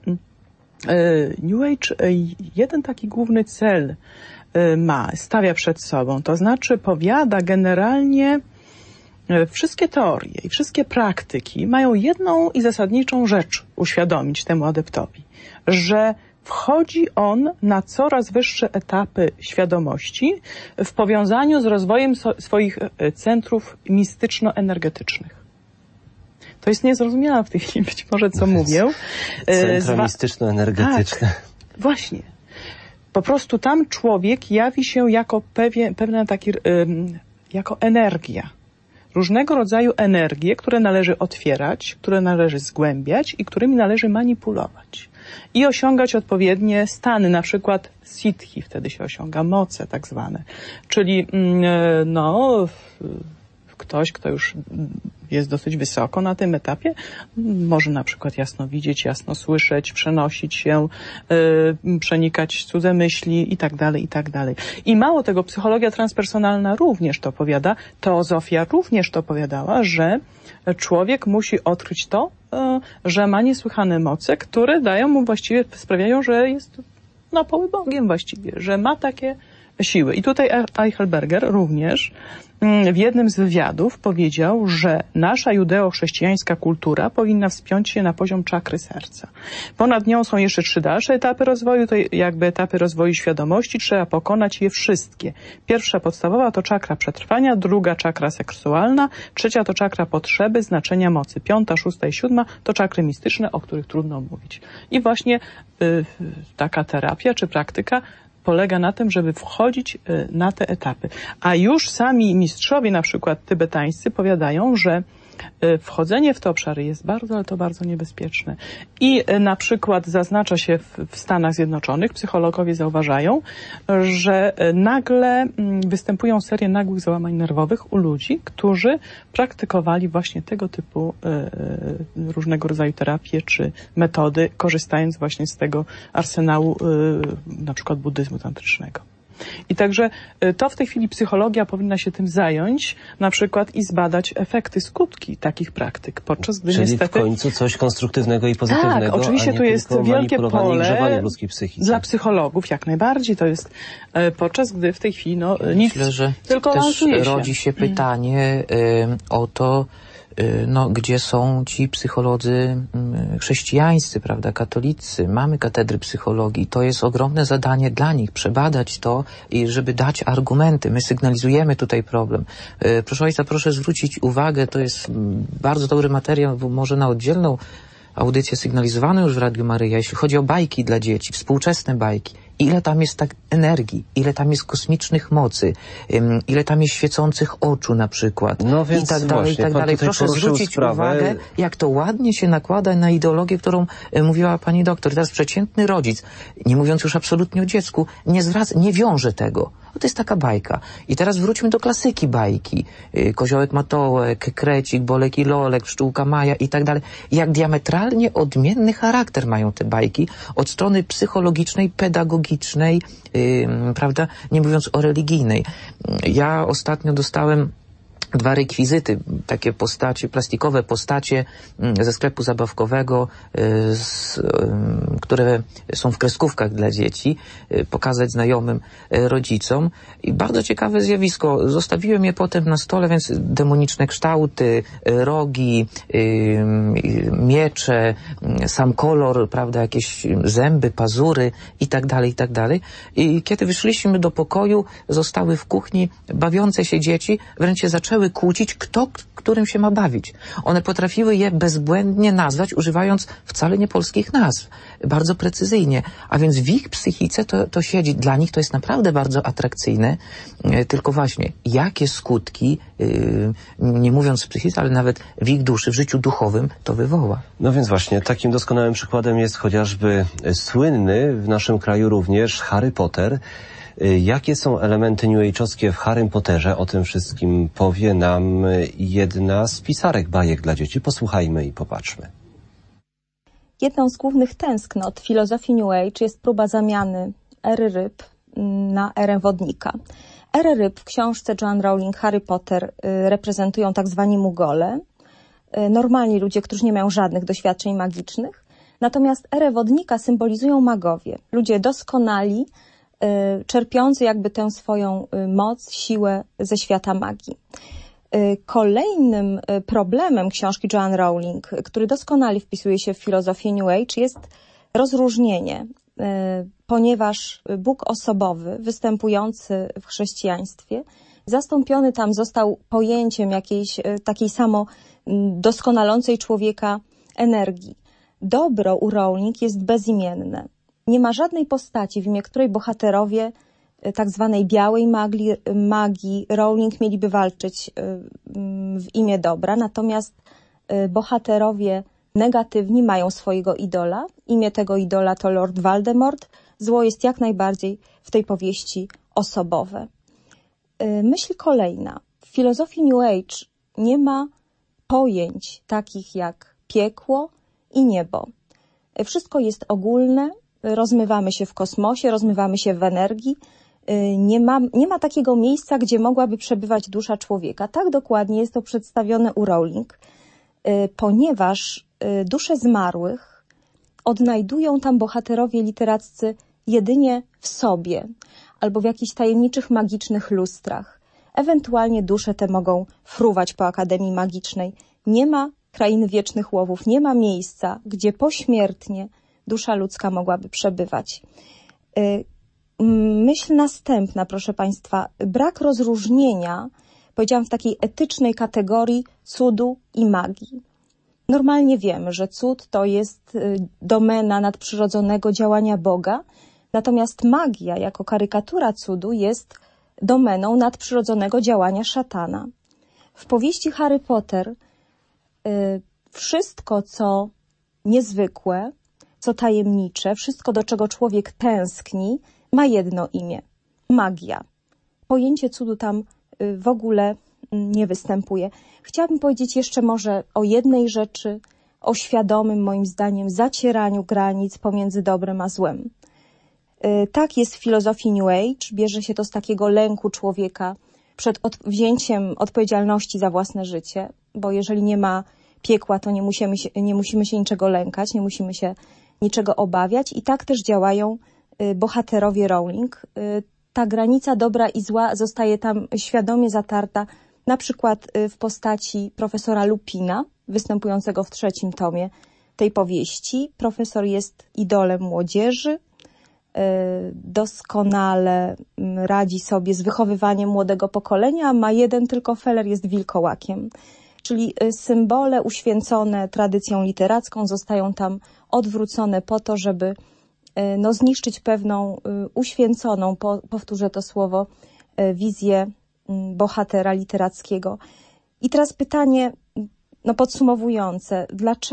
New Age jeden taki główny cel stawia przed sobą, to znaczy powiada generalnie, wszystkie teorie i wszystkie praktyki mają jedną i zasadniczą rzecz uświadomić temu adeptowi, że wchodzi on na coraz wyższe etapy świadomości w powiązaniu z rozwojem swoich centrów mistyczno-energetycznych. To jest niezrozumiałe w tej chwili być może, co mówię. Centra mistyczno-energetyczne. Tak, właśnie. Po prostu tam człowiek jawi się jako pewna jako energia. Różnego rodzaju energie, które należy otwierać, które należy zgłębiać i którymi należy manipulować. I osiągać odpowiednie stany, na przykład siddhi, wtedy się osiąga moce tak zwane. Czyli ktoś, kto już jest dosyć wysoko na tym etapie, może na przykład jasno widzieć, jasno słyszeć, przenosić się, przenikać cudze myśli i tak dalej, i tak dalej. I mało tego, psychologia transpersonalna również to opowiada, teozofia również to opowiadała, że człowiek musi odkryć to, że ma niesłychane moce, które dają mu właściwie, sprawiają, że jest na połybogiem właściwie, że ma takie siły. I tutaj Eichelberger również w jednym z wywiadów powiedział, że nasza judeo-chrześcijańska kultura powinna wspiąć się na poziom czakry serca. Ponad nią są jeszcze 3 dalsze etapy rozwoju, to jakby etapy rozwoju świadomości, trzeba pokonać je wszystkie. Pierwsza podstawowa to czakra przetrwania, druga czakra seksualna, trzecia to czakra potrzeby, znaczenia, mocy, 5., 6. i 7. to czakry mistyczne, o których trudno mówić. I właśnie taka terapia czy praktyka polega na tym, żeby wchodzić na te etapy. A już sami mistrzowie, na przykład tybetańscy, powiadają, że wchodzenie w te obszary jest bardzo, ale to bardzo niebezpieczne. I na przykład zaznacza się w Stanach Zjednoczonych, psychologowie zauważają, że nagle występują serie nagłych załamań nerwowych u ludzi, którzy praktykowali właśnie tego typu różnego rodzaju terapie czy metody, korzystając właśnie z tego arsenału na przykład buddyzmu tantrycznego. I także to w tej chwili psychologia powinna się tym zająć, na przykład i zbadać efekty, skutki takich praktyk, podczas gdy czyli niestety... w końcu coś konstruktywnego i pozytywnego, tak, oczywiście tu jest wielkie pole ludzkiej psychice. Dla psychologów, jak najbardziej. To jest podczas gdy w tej chwili nic, myślę, że tylko też lansuje się. rodzi się pytanie o to, gdzie są ci psycholodzy chrześcijańscy, prawda, katolicy. Mamy katedry psychologii. To jest ogromne zadanie dla nich, przebadać to i żeby dać argumenty. My sygnalizujemy tutaj problem. Proszę ojca, proszę zwrócić uwagę, to jest bardzo dobry materiał, bo może na oddzielną audycję sygnalizowaną już w Radiu Maryja, jeśli chodzi o bajki dla dzieci, współczesne bajki. Ile tam jest tak energii, ile tam jest kosmicznych mocy, ile tam jest świecących oczu na przykład, no więc i tak dalej, właśnie, i tak dalej. Proszę zwrócić uwagę, jak to ładnie się nakłada na ideologię, którą mówiła pani doktor. Teraz przeciętny rodzic, nie mówiąc już absolutnie o dziecku, nie wiąże tego. No to jest taka bajka. I teraz wróćmy do klasyki bajki. Koziołek Matołek, Krecik, Bolek i Lolek, Pszczółka Maja i tak dalej. Jak diametralnie odmienny charakter mają te bajki od strony psychologicznej, pedagogicznej, prawda, nie mówiąc o religijnej. Ja ostatnio dostałem 2 rekwizyty, takie postacie, plastikowe postacie ze sklepu zabawkowego, które są w kreskówkach dla dzieci, pokazać znajomym, rodzicom. I bardzo ciekawe zjawisko. Zostawiłem je potem na stole, więc demoniczne kształty, rogi, miecze, sam kolor, prawda, jakieś zęby, pazury i tak dalej, i tak dalej. I kiedy wyszliśmy do pokoju, zostały w kuchni bawiące się dzieci, wręcz się zaczęły kłócić, kto którym się ma bawić. One potrafiły je bezbłędnie nazwać, używając wcale nie polskich nazw. Bardzo precyzyjnie. A więc w ich psychice to siedzi. Dla nich to jest naprawdę bardzo atrakcyjne. Tylko właśnie, jakie skutki, nie mówiąc w psychice, ale nawet w ich duszy, w życiu duchowym to wywoła. No więc właśnie, takim doskonałym przykładem jest chociażby słynny w naszym kraju również Harry Potter. Jakie są elementy new age'owskie w Harrym Potterze? O tym wszystkim powie nam jedna z pisarek bajek dla dzieci. Posłuchajmy i popatrzmy. Jedną z głównych tęsknot filozofii New Age jest próba zamiany ery ryb na erę wodnika. Erę ryb w książce Joanne Rowling Harry Potter reprezentują tak zwani Mugole, normalni ludzie, którzy nie mają żadnych doświadczeń magicznych. Natomiast erę wodnika symbolizują magowie, ludzie doskonali, czerpiący jakby tę swoją moc, siłę ze świata magii. Kolejnym problemem książki Joanne Rowling, który doskonale wpisuje się w filozofię New Age, jest rozróżnienie, ponieważ Bóg osobowy występujący w chrześcijaństwie zastąpiony tam został pojęciem jakiejś takiej samo doskonalącej człowieka energii. Dobro u Rowling jest bezimienne. Nie ma żadnej postaci, w imię której bohaterowie tak zwanej białej magii Rowling mieliby walczyć w imię dobra, natomiast bohaterowie negatywni mają swojego idola. Imię tego idola to Lord Voldemort. Zło jest jak najbardziej w tej powieści osobowe. Myśl kolejna. W filozofii New Age nie ma pojęć takich jak piekło i niebo. Wszystko jest ogólne, rozmywamy się w kosmosie, rozmywamy się w energii. Nie ma takiego miejsca, gdzie mogłaby przebywać dusza człowieka. Tak dokładnie jest to przedstawione u Rowling, ponieważ dusze zmarłych odnajdują tam bohaterowie literaccy jedynie w sobie albo w jakichś tajemniczych, magicznych lustrach. Ewentualnie dusze te mogą fruwać po Akademii Magicznej. Nie ma krainy wiecznych łowów, nie ma miejsca, gdzie pośmiertnie dusza ludzka mogłaby przebywać. Myśl następna, proszę Państwa, brak rozróżnienia, powiedziałam, w takiej etycznej kategorii cudu i magii. Normalnie wiemy, że cud to jest domena nadprzyrodzonego działania Boga, natomiast magia jako karykatura cudu jest domeną nadprzyrodzonego działania szatana. W powieści Harry Potter wszystko, co niezwykłe, co tajemnicze, wszystko, do czego człowiek tęskni, ma jedno imię – magia. Pojęcie cudu tam w ogóle nie występuje. Chciałabym powiedzieć jeszcze może o jednej rzeczy, o świadomym, moim zdaniem, zacieraniu granic pomiędzy dobrem a złem. Tak jest w filozofii New Age, bierze się to z takiego lęku człowieka przed wzięciem odpowiedzialności za własne życie, bo jeżeli nie ma piekła, to nie musimy się niczego lękać, nie musimy się niczego obawiać i tak też działają bohaterowie Rowling. Ta granica dobra i zła zostaje tam świadomie zatarta, na przykład w postaci profesora Lupina, występującego w 3. tomie tej powieści. Profesor jest idolem młodzieży, doskonale radzi sobie z wychowywaniem młodego pokolenia, ma jeden tylko feler, jest wilkołakiem. Czyli symbole uświęcone tradycją literacką zostają tam odwrócone po to, żeby zniszczyć pewną uświęconą, powtórzę to słowo, wizję bohatera literackiego. I teraz pytanie podsumowujące.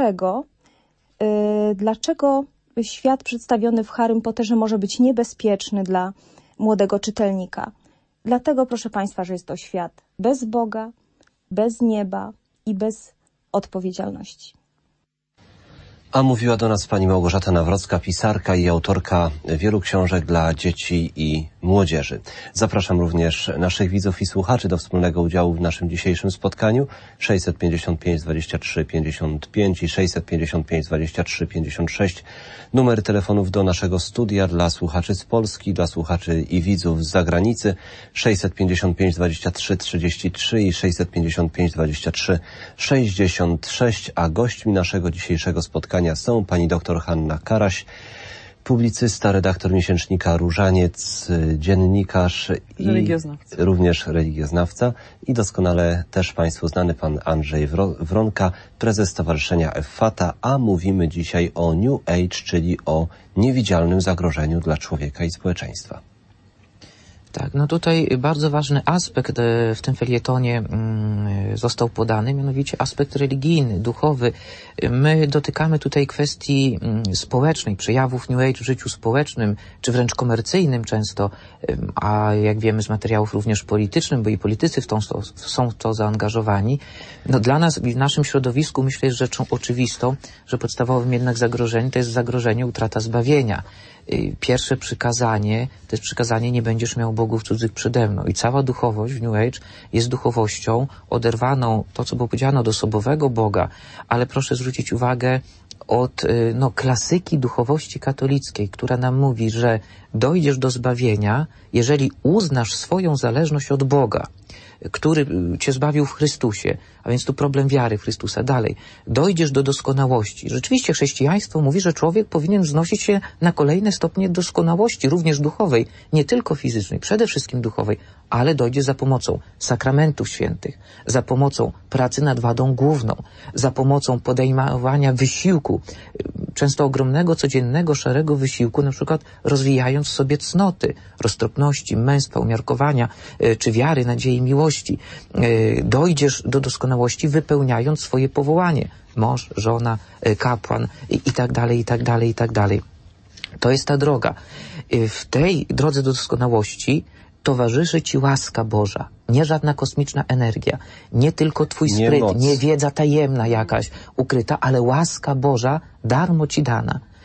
Dlaczego świat przedstawiony w Harrym Potterze może być niebezpieczny dla młodego czytelnika? Dlatego, proszę Państwa, że jest to świat bez Boga, bez nieba i bez odpowiedzialności. A mówiła do nas pani Małgorzata Nawrocka, pisarka i autorka wielu książek dla dzieci i młodzieży. Zapraszam również naszych widzów i słuchaczy do wspólnego udziału w naszym dzisiejszym spotkaniu 655 23 55 i 655 23 56. Numer telefonów do naszego studia dla słuchaczy z Polski, dla słuchaczy i widzów z zagranicy 655 23 33 i 655 23 66, a gośćmi naszego dzisiejszego spotkania są pani dr Hanna Karaś, publicysta, redaktor miesięcznika Różaniec, dziennikarz i również religioznawca i doskonale też Państwu znany pan Andrzej Wronka, prezes Stowarzyszenia Effata, a mówimy dzisiaj o New Age, czyli o niewidzialnym zagrożeniu dla człowieka i społeczeństwa. Tak, no tutaj bardzo ważny aspekt w tym felietonie został podany, mianowicie aspekt religijny, duchowy. My dotykamy tutaj kwestii społecznej, przejawów New Age w życiu społecznym, czy wręcz komercyjnym często, a jak wiemy z materiałów również politycznym, bo i politycy są w to zaangażowani. No dla nas, w naszym środowisku, myślę, jest rzeczą oczywistą, że podstawowym jednak zagrożeniem to jest zagrożenie utrata zbawienia. Pierwsze przykazanie to jest przykazanie: nie będziesz miał bogów cudzych przede mną. I cała duchowość w New Age jest duchowością oderwaną, to co było powiedziane, od osobowego Boga, ale proszę zwrócić uwagę, od klasyki duchowości katolickiej, która nam mówi, że dojdziesz do zbawienia, jeżeli uznasz swoją zależność od Boga, który cię zbawił w Chrystusie, a więc tu problem wiary w Chrystusa. Dalej, dojdziesz do doskonałości. Rzeczywiście chrześcijaństwo mówi, że człowiek powinien wznosić się na kolejne stopnie doskonałości, również duchowej, nie tylko fizycznej, przede wszystkim duchowej, ale dojdzie za pomocą sakramentów świętych, za pomocą pracy nad wadą główną, za pomocą podejmowania wysiłku, często ogromnego, codziennego, szarego wysiłku, na przykład rozwijając w sobie cnoty, roztropności, męstwa, umiarkowania, czy wiary, nadziei, miłości. Dojdziesz do doskonałości, wypełniając swoje powołanie. Mąż, żona, kapłan i tak dalej, i tak dalej, i tak dalej. To jest ta droga. W tej drodze do doskonałości towarzyszy ci łaska Boża. Nie żadna kosmiczna energia. Nie tylko twój spryt, nie wiedza tajemna jakaś ukryta, ale łaska Boża darmo ci dana.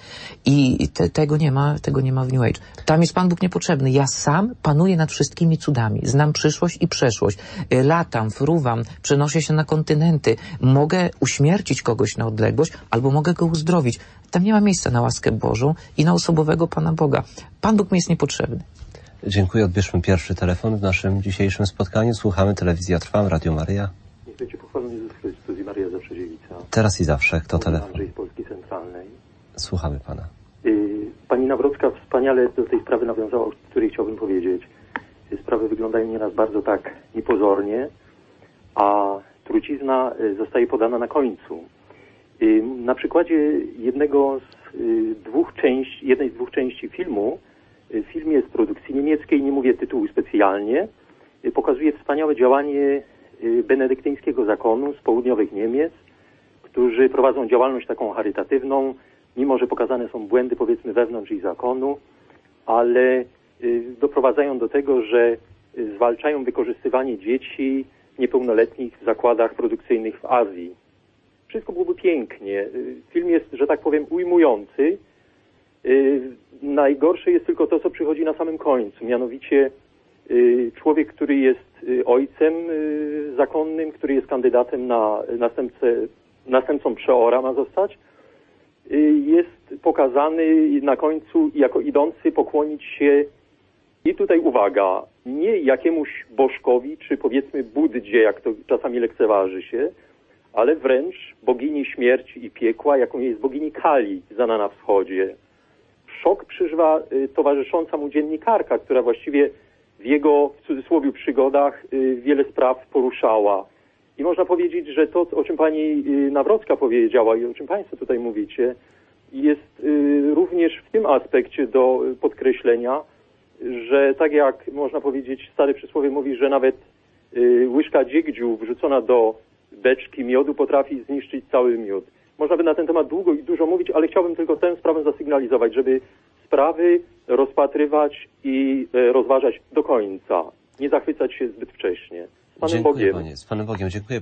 I tego nie ma w New Age. Tam jest Pan Bóg niepotrzebny. Ja sam panuję nad wszystkimi cudami. Znam przyszłość i przeszłość. Latam, fruwam, przenoszę się na kontynenty. Mogę uśmiercić kogoś na odległość, albo mogę go uzdrowić. Tam nie ma miejsca na łaskę Bożą i na osobowego Pana Boga. Pan Bóg mi jest niepotrzebny. Dziękuję. Odbierzmy pierwszy telefon w naszym dzisiejszym spotkaniu. Słuchamy. Telewizja Trwam, Radio Maryja. Niech będzie pochwalony Jezus Chrystus i Maria zawsze dziewica. Teraz i zawsze. Kto telefon? Andrzej z Polski Centralnej. Słuchamy Pana. Pani Nawrocka wspaniale do tej sprawy nawiązała, o której chciałbym powiedzieć. Sprawy wyglądają nieraz bardzo tak niepozornie, a trucizna zostaje podana na końcu. Na przykładzie jednej z dwóch części filmu, film jest z produkcji niemieckiej, nie mówię tytułu specjalnie, pokazuje wspaniałe działanie benedyktyńskiego zakonu z południowych Niemiec, którzy prowadzą działalność taką charytatywną, mimo że pokazane są błędy, powiedzmy, wewnątrz ich zakonu, ale doprowadzają do tego, że zwalczają wykorzystywanie dzieci niepełnoletnich w zakładach produkcyjnych w Azji. Wszystko byłoby pięknie. Film jest, że tak powiem, ujmujący. Najgorsze jest tylko to, co przychodzi na samym końcu, mianowicie człowiek, który jest ojcem zakonnym, który jest kandydatem na następcą przeora ma zostać, jest pokazany na końcu jako idący pokłonić się, i tutaj uwaga, nie jakiemuś bożkowi, czy powiedzmy Buddzie, jak to czasami lekceważy się, ale wręcz bogini śmierci i piekła, jaką jest bogini Kali, znana na wschodzie. Szok przeżywa towarzysząca mu dziennikarka, która właściwie w jego, w cudzysłowie, przygodach wiele spraw poruszała. I można powiedzieć, że to, o czym pani Nawrocka powiedziała i o czym państwo tutaj mówicie, jest również w tym aspekcie do podkreślenia, że tak jak można powiedzieć, stare przysłowie mówi, że nawet łyżka dziegdziu wrzucona do beczki miodu potrafi zniszczyć cały miód. Można by na ten temat długo i dużo mówić, ale chciałbym tylko tę sprawę zasygnalizować, żeby sprawy rozpatrywać i rozważać do końca. Nie zachwycać się zbyt wcześnie. Z Panem Dziękuję, Bogiem. Z Panem Bogiem. Dziękuję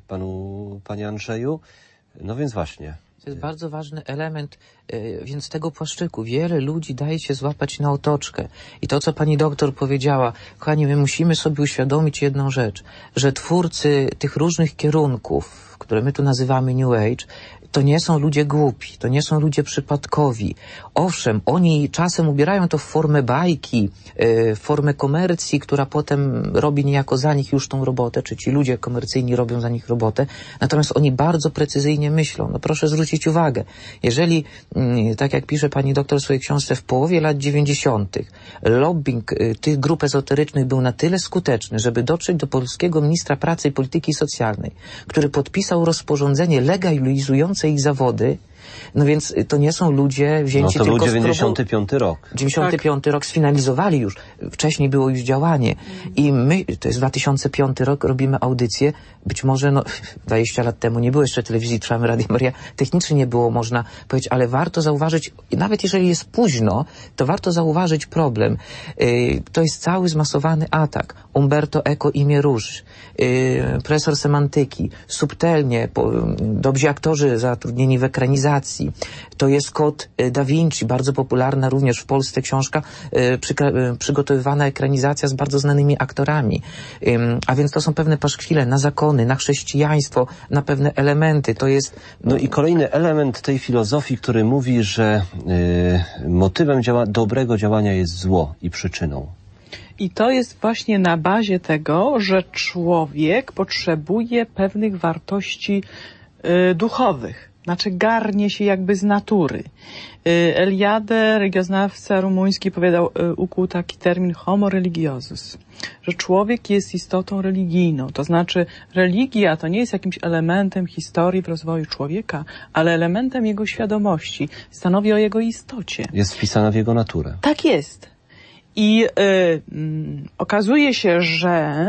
Panie Andrzeju. No więc właśnie. To jest bardzo ważny element, więc tego płaszczyku. Wiele ludzi daje się złapać na otoczkę. I to, co pani doktor powiedziała, kochani, my musimy sobie uświadomić jedną rzecz, że twórcy tych różnych kierunków, które my tu nazywamy New Age, to nie są ludzie głupi, to nie są ludzie przypadkowi. Owszem, oni czasem ubierają to w formę bajki, w formę komercji, która potem robi niejako za nich już tą robotę, czy ci ludzie komercyjni robią za nich robotę, natomiast oni bardzo precyzyjnie myślą. No proszę zwrócić uwagę, jeżeli, tak jak pisze pani doktor w swojej książce, w połowie lat 90. lobbying tych grup ezoterycznych był na tyle skuteczny, żeby dotrzeć do polskiego ministra pracy i polityki socjalnej, który podpisał rozporządzenie legalizujące ich zawody, no więc to nie są ludzie wzięci tylko z... No to był 95 rok. 95 rok, sfinalizowali już. Wcześniej było już działanie. I my, to jest 2005 rok, robimy audycję. Być może 20 lat temu nie było jeszcze telewizji Trwamy, Radio Maria. Technicznie nie było, można powiedzieć, ale warto zauważyć, nawet jeżeli jest późno, to warto zauważyć problem. To jest cały zmasowany atak. Umberto Eco, Imię Róż, profesor semantyki, subtelnie, dobrzy aktorzy zatrudnieni w ekranizacji. To jest Kod Da Vinci, bardzo popularna również w Polsce książka, przygotowywana ekranizacja z bardzo znanymi aktorami. A więc to są pewne paszkwile na zakony, na chrześcijaństwo, na pewne elementy. To jest... No i kolejny element tej filozofii, który mówi, że motywem dobrego działania jest zło i przyczyną. I to jest właśnie na bazie tego, że człowiek potrzebuje pewnych wartości duchowych. Znaczy garnie się jakby z natury. Eliade, religioznawca rumuński, ukuł taki termin homo religiosus, że człowiek jest istotą religijną. To znaczy religia to nie jest jakimś elementem historii w rozwoju człowieka, ale elementem jego świadomości. Stanowi o jego istocie. Jest wpisana w jego naturę. Tak jest. I okazuje się, że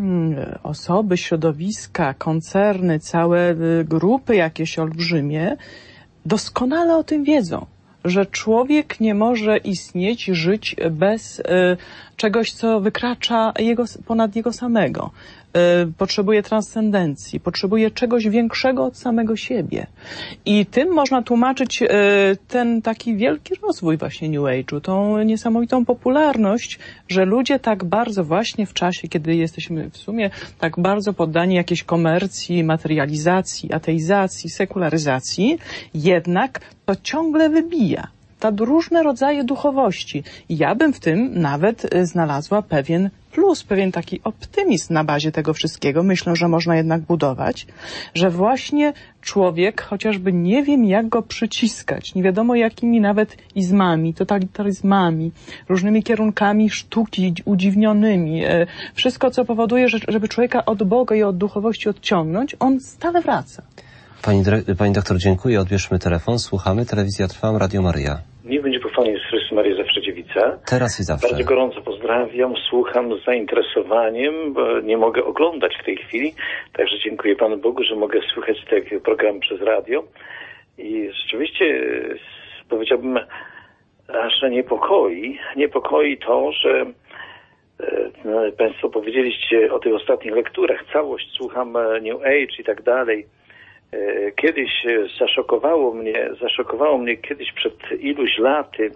osoby, środowiska, koncerny, całe grupy jakieś olbrzymie doskonale o tym wiedzą, że człowiek nie może istnieć, żyć bez czegoś, co wykracza ponad jego samego. potrzebuje transcendencji, potrzebuje czegoś większego od samego siebie. I tym można tłumaczyć ten taki wielki rozwój właśnie New Age'u, tą niesamowitą popularność, że ludzie tak bardzo właśnie w czasie, kiedy jesteśmy w sumie tak bardzo poddani jakiejś komercji, materializacji, ateizacji, sekularyzacji, jednak to ciągle wybija. Różne rodzaje duchowości. Ja bym w tym nawet znalazła pewien plus, pewien taki optymizm na bazie tego wszystkiego. Myślę, że można jednak budować, że właśnie człowiek, chociażby nie wiem jak go przyciskać, nie wiadomo jakimi nawet izmami, totalitaryzmami, różnymi kierunkami sztuki udziwnionymi, wszystko co powoduje, żeby człowieka od Boga i od duchowości odciągnąć, on stale wraca. Pani doktor, dziękuję. Odbierzmy telefon. Słuchamy. Telewizja Trwam, Radio Maryja. Niech będzie pochwalony Jezus Chrystus, Maria zawsze dziewica. Teraz i zawsze. Bardzo gorąco pozdrawiam, słucham z zainteresowaniem, bo nie mogę oglądać w tej chwili, także dziękuję Panu Bogu, że mogę słuchać tego programu przez radio. I rzeczywiście powiedziałbym, aż niepokoi to, że Państwo powiedzieliście o tych ostatnich lekturach, całość słucham New Age i tak dalej. Kiedyś zaszokowało mnie kiedyś przed iluś laty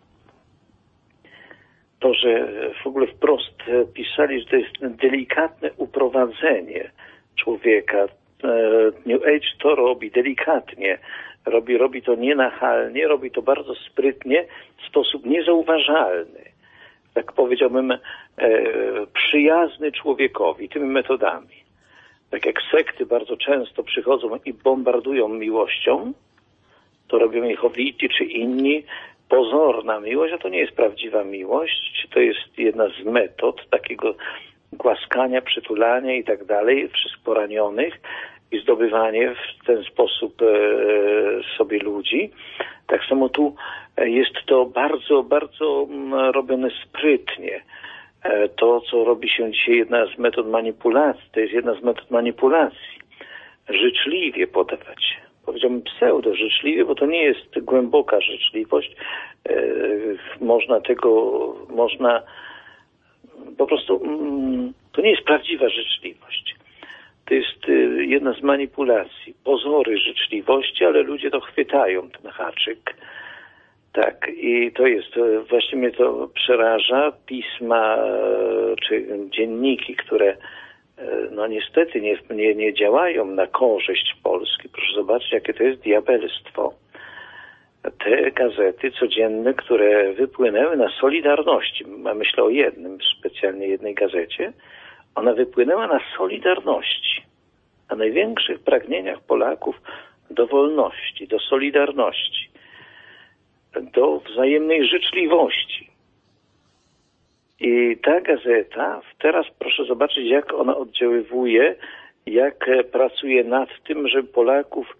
to, że w ogóle wprost pisali, że to jest delikatne uprowadzenie człowieka. New Age to robi delikatnie, robi to nienachalnie, robi to bardzo sprytnie, w sposób niezauważalny. Tak powiedziałbym, przyjazny człowiekowi tymi metodami. Tak jak sekty bardzo często przychodzą i bombardują miłością, to robią Jehowiti czy inni, pozorna miłość, a to nie jest prawdziwa miłość, to jest jedna z metod takiego głaskania, przytulania i tak dalej, wszystkich poranionych i zdobywanie w ten sposób sobie ludzi. Tak samo tu jest to bardzo, bardzo robione sprytnie. To, co robi się dzisiaj jedna z metod manipulacji, to jest jedna z metod manipulacji. Życzliwie podawać. Powiedziałbym pseudo-życzliwie, bo to nie jest głęboka życzliwość. Można po prostu, to nie jest prawdziwa życzliwość. To jest jedna z manipulacji. Pozory życzliwości, ale ludzie to chwytają, ten haczyk. Tak, i to jest, właśnie mnie to przeraża, pisma czy dzienniki, które no niestety nie działają na korzyść Polski. Proszę zobaczyć, jakie to jest diabelstwo. Te gazety codzienne, które wypłynęły na Solidarności, myślę o specjalnie jednej gazecie, ona wypłynęła na Solidarności, na największych pragnieniach Polaków do wolności, do solidarności, do wzajemnej życzliwości. I ta gazeta, teraz proszę zobaczyć, jak ona oddziaływuje, jak pracuje nad tym, żeby Polaków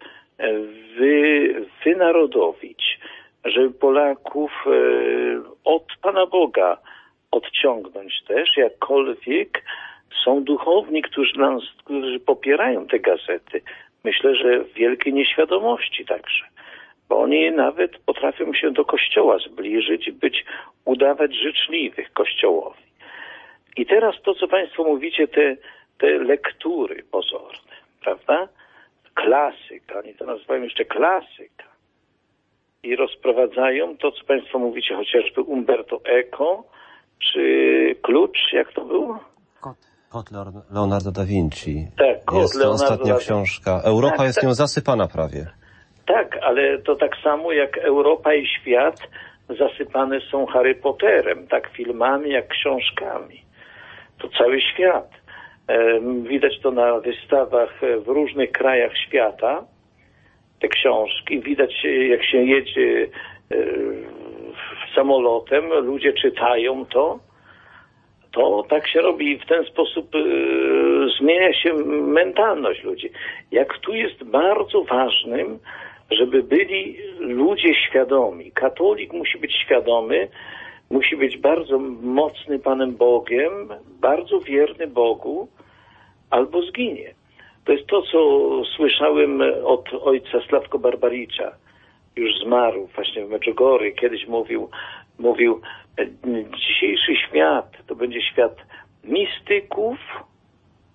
wynarodowić, żeby Polaków od Pana Boga odciągnąć też, jakkolwiek są duchowni, którzy popierają te gazety. Myślę, że w wielkiej nieświadomości także. Bo oni nawet potrafią się do Kościoła zbliżyć, udawać życzliwych Kościołowi. I teraz to, co Państwo mówicie, te lektury pozorne, prawda? Klasyka, oni to nazywają jeszcze klasyka. I rozprowadzają to, co Państwo mówicie, chociażby Umberto Eco, czy Klucz, jak to było? Kot Leonardo da Vinci. Tak, Kot jest to ostatnia książka. Europa jest nią zasypana prawie. Tak, ale to tak samo jak Europa i świat zasypane są Harry Potterem, tak filmami jak książkami. To cały świat. Widać to na wystawach w różnych krajach świata, te książki. Widać, jak się jedzie samolotem, ludzie czytają to tak się robi. W ten sposób zmienia się mentalność ludzi. Jak tu jest bardzo ważnym, żeby byli ludzie świadomi. Katolik musi być świadomy, musi być bardzo mocny Panem Bogiem, bardzo wierny Bogu, albo zginie. To jest to, co słyszałem od ojca Sławko Barbaricza. Już zmarł właśnie w Medjugorje. Kiedyś mówił, dzisiejszy świat to będzie świat mistyków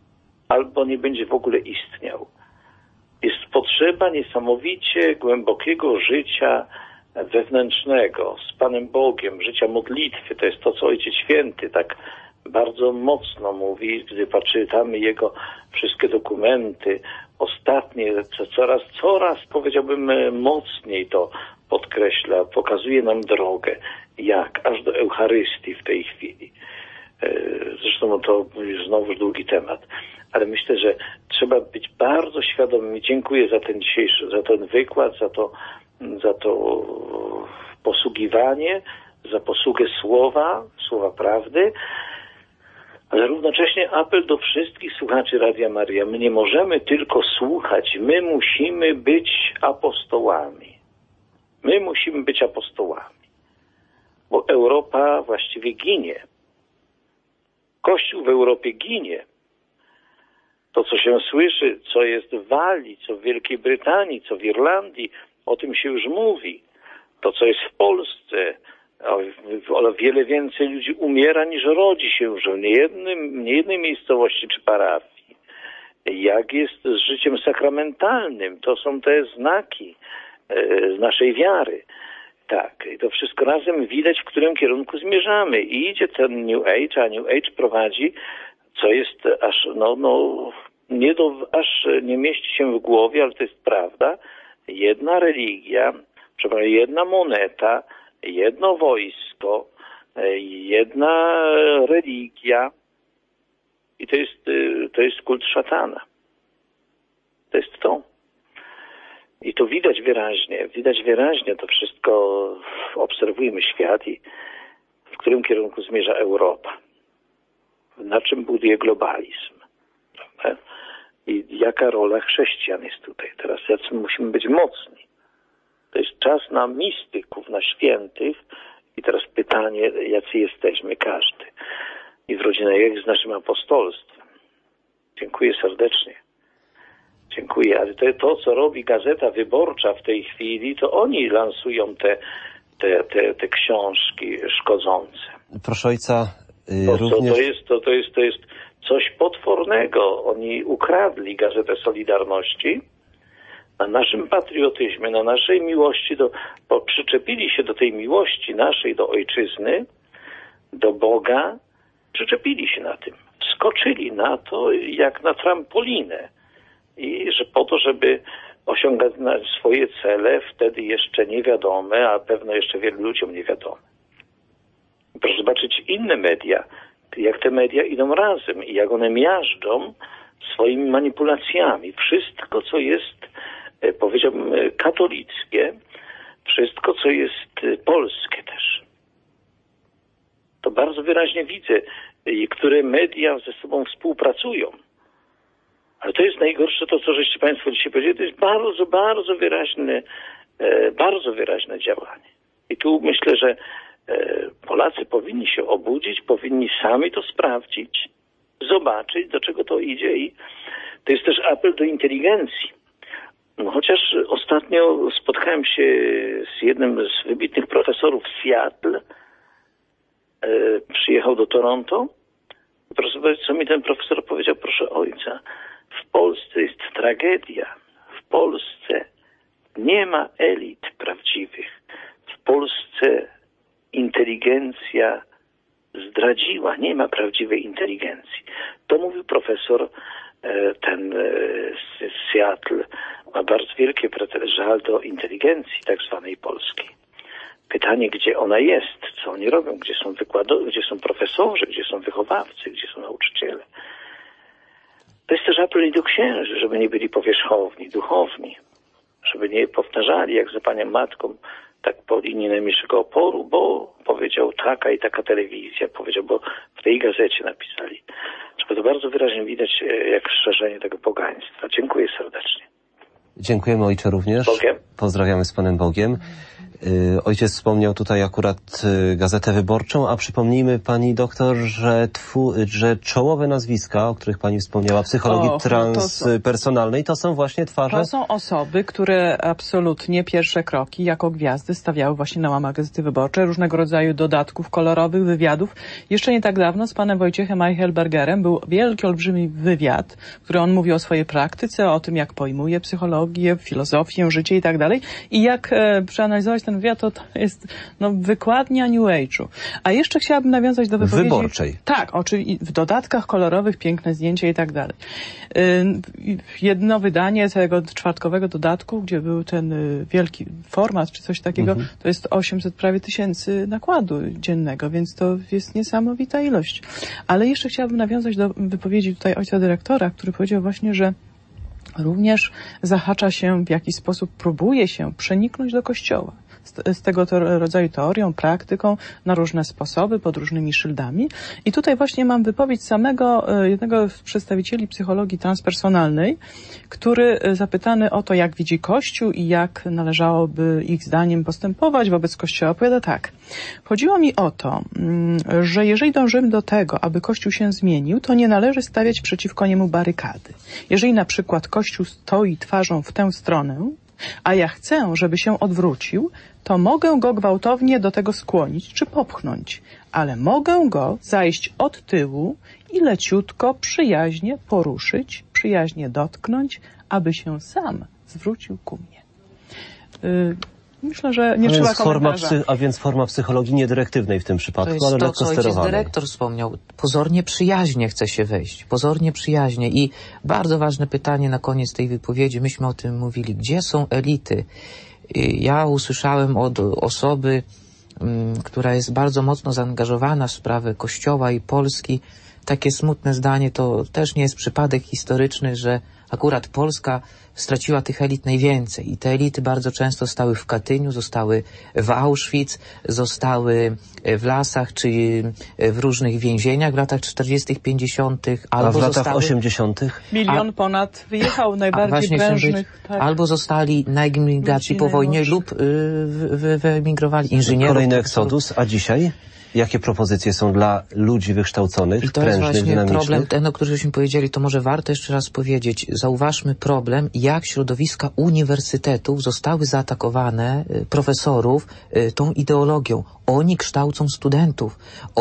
albo nie będzie w ogóle istniał. Jest potrzeba niesamowicie głębokiego życia wewnętrznego z Panem Bogiem, życia modlitwy. To jest to, co Ojciec Święty tak bardzo mocno mówi, gdy czytamy jego wszystkie dokumenty. Ostatnie, coraz powiedziałbym mocniej to podkreśla, pokazuje nam drogę, jak aż do Eucharystii w tej chwili. Zresztą to już znowu długi temat, ale myślę, że trzeba być bardzo świadomym. Dziękuję za ten dzisiejszy, za ten wykład, za to posługiwanie, za posługę słowa prawdy, ale równocześnie apel do wszystkich słuchaczy Radia Maryja. My nie możemy tylko słuchać, my musimy być apostołami. My musimy być apostołami, bo Europa właściwie ginie. Kościół w Europie ginie. To, co się słyszy, co jest w Walii, co w Wielkiej Brytanii, co w Irlandii, o tym się już mówi. To, co jest w Polsce, o wiele więcej ludzi umiera niż rodzi się już w niejednej miejscowości czy parafii. Jak jest z życiem sakramentalnym? To są te znaki z naszej wiary. Tak, i to wszystko razem widać, w którym kierunku zmierzamy. I idzie ten New Age, a New Age prowadzi, co jest aż, aż nie mieści się w głowie, ale to jest prawda. Jedna religia, przepraszam, jedna moneta, jedno wojsko, jedna religia i to jest kult szatana. To jest to. I to widać wyraźnie to wszystko, obserwujemy świat i w którym kierunku zmierza Europa. Na czym buduje globalizm. Prawda? I jaka rola chrześcijan jest tutaj. Teraz jacy musimy być mocni. To jest czas na mistyków, na świętych i teraz pytanie, jacy jesteśmy każdy. I w rodzinach, jak z naszym apostolstwem. Dziękuję serdecznie. Dziękuję, ale to, co robi Gazeta Wyborcza w tej chwili, to oni lansują te książki szkodzące. Proszę ojca, również... To jest coś potwornego. Oni ukradli Gazetę Solidarności na naszym patriotyzmie, na naszej miłości, bo przyczepili się do tej miłości naszej do ojczyzny, do Boga, przyczepili się na tym. Wskoczyli na to jak na trampolinę. I że po to, żeby osiągać swoje cele, wtedy jeszcze niewiadome, a pewno jeszcze wielu ludziom niewiadome. Proszę zobaczyć inne media, jak te media idą razem i jak one miażdżą swoimi manipulacjami. Wszystko, co jest, powiedziałbym, katolickie, wszystko, co jest polskie też. To bardzo wyraźnie widzę, które media ze sobą współpracują. Ale to jest najgorsze to, co żeście Państwo dzisiaj powiedzieli. To jest bardzo wyraźne działanie. I tu myślę, że Polacy powinni się obudzić, powinni sami to sprawdzić, zobaczyć, do czego to idzie. I to jest też apel do inteligencji. No, chociaż ostatnio spotkałem się z jednym z wybitnych profesorów z Seattle. Przyjechał do Toronto. Proszę zobaczyć, co mi ten profesor powiedział. Proszę ojca, w Polsce jest tragedia. W Polsce nie ma elit prawdziwych. W Polsce inteligencja zdradziła. Nie ma prawdziwej inteligencji. To mówił profesor ten z Seattle. Ma bardzo wielkie żal do inteligencji tak zwanej polskiej. Pytanie, gdzie ona jest, co oni robią, gdzie są gdzie są profesorzy, gdzie są wychowawcy, gdzie są nauczyciele. To jest też apel i do księży, żeby nie byli powierzchowni, duchowni, żeby nie powtarzali jak za panią matką, tak po linii najmniejszego oporu, bo powiedział taka i taka telewizja, powiedział, bo w tej gazecie napisali. Trzeba to bardzo wyraźnie widać, jak szerzenie tego pogaństwa. Dziękuję serdecznie. Dziękujemy ojcze również. Bogiem. Pozdrawiamy z Panem Bogiem. Ojciec wspomniał tutaj akurat Gazetę Wyborczą, a przypomnijmy pani doktor, że czołowe nazwiska, o których pani wspomniała, psychologii transpersonalnej, to są właśnie twarze... To są osoby, które absolutnie pierwsze kroki jako gwiazdy stawiały właśnie na łamach Gazety Wyborczej, różnego rodzaju dodatków kolorowych, wywiadów. Jeszcze nie tak dawno z panem Wojciechem Eichelbergerem był wielki, olbrzymi wywiad, w którym on mówi o swojej praktyce, o tym, jak pojmuje psychologię, filozofię, życie i tak dalej. I jak przeanalizować ten wywiad, to jest wykładnia New Age'u. A jeszcze chciałabym nawiązać do wypowiedzi... Wyborczej. Tak, oczywiście w dodatkach kolorowych, piękne zdjęcia i tak dalej. Jedno wydanie tego czwartkowego dodatku, gdzie był ten wielki format czy coś takiego, to jest 800 prawie tysięcy nakładu dziennego, więc to jest niesamowita ilość. Ale jeszcze chciałabym nawiązać do wypowiedzi tutaj ojca dyrektora, który powiedział właśnie, że również zahacza się w jakiś sposób, próbuje się przeniknąć do Kościoła. Z tego rodzaju teorią, praktyką, na różne sposoby, pod różnymi szyldami. I tutaj właśnie mam wypowiedź samego jednego z przedstawicieli psychologii transpersonalnej, który zapytany o to, jak widzi Kościół i jak należałoby ich zdaniem postępować wobec Kościoła, powiada tak. Chodziło mi o to, że jeżeli dążymy do tego, aby Kościół się zmienił, to nie należy stawiać przeciwko niemu barykady. Jeżeli na przykład Kościół stoi twarzą w tę stronę, a ja chcę, żeby się odwrócił, to mogę go gwałtownie do tego skłonić czy popchnąć, ale mogę go zajść od tyłu i leciutko, przyjaźnie poruszyć, przyjaźnie dotknąć, aby się sam zwrócił ku mnie. Myślę, że nie trzeba komentarza. A więc forma psychologii niedyrektywnej w tym przypadku, to jest ale lekko sterowanej. To, co ojciec dyrektor wspomniał. Pozornie przyjaźnie chce się wejść. Pozornie przyjaźnie. I bardzo ważne pytanie na koniec tej wypowiedzi. Myśmy o tym mówili. Gdzie są elity? Ja usłyszałem od osoby, która jest bardzo mocno zaangażowana w sprawę Kościoła i Polski, takie smutne zdanie. To też nie jest przypadek historyczny, że akurat Polska straciła tych elit najwięcej i te elity bardzo często zostały w Katyniu, zostały w Auschwitz, zostały w lasach czy w różnych więzieniach w latach 40., 50. A w latach 80. Milion ponad wyjechał najbardziej prężnych. Tak. Albo zostali na emigracji po wojnie lub wyemigrowali inżynierów. Kolejny eksodus, a dzisiaj? Jakie propozycje są dla ludzi wykształconych, prężnych, dynamicznych? I to jest właśnie problem, ten, o którym żeśmy powiedzieli, to może warto jeszcze raz powiedzieć. Zauważmy problem, jak środowiska uniwersytetów zostały zaatakowane, profesorów, tą ideologią. Oni kształcą studentów.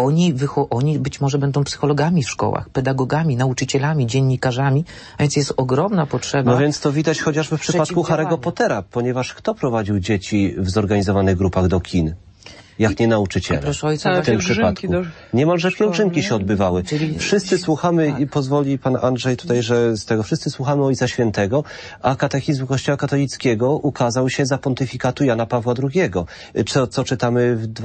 Oni być może będą psychologami w szkołach, pedagogami, nauczycielami, dziennikarzami, a więc jest ogromna potrzeba. No więc to widać chociażby w przypadku Harry'ego Pottera, ponieważ kto prowadził dzieci w zorganizowanych grupach do kin? Jak nie nauczyciele. Proszę ojca, w tym przypadku. Niemalże pielgrzymki się odbywały. Wszyscy słuchamy, i pozwoli pan Andrzej tutaj, że z tego wszyscy słuchamy Ojca Świętego, a katechizm Kościoła katolickiego ukazał się za pontyfikatu Jana Pawła II. Co czytamy w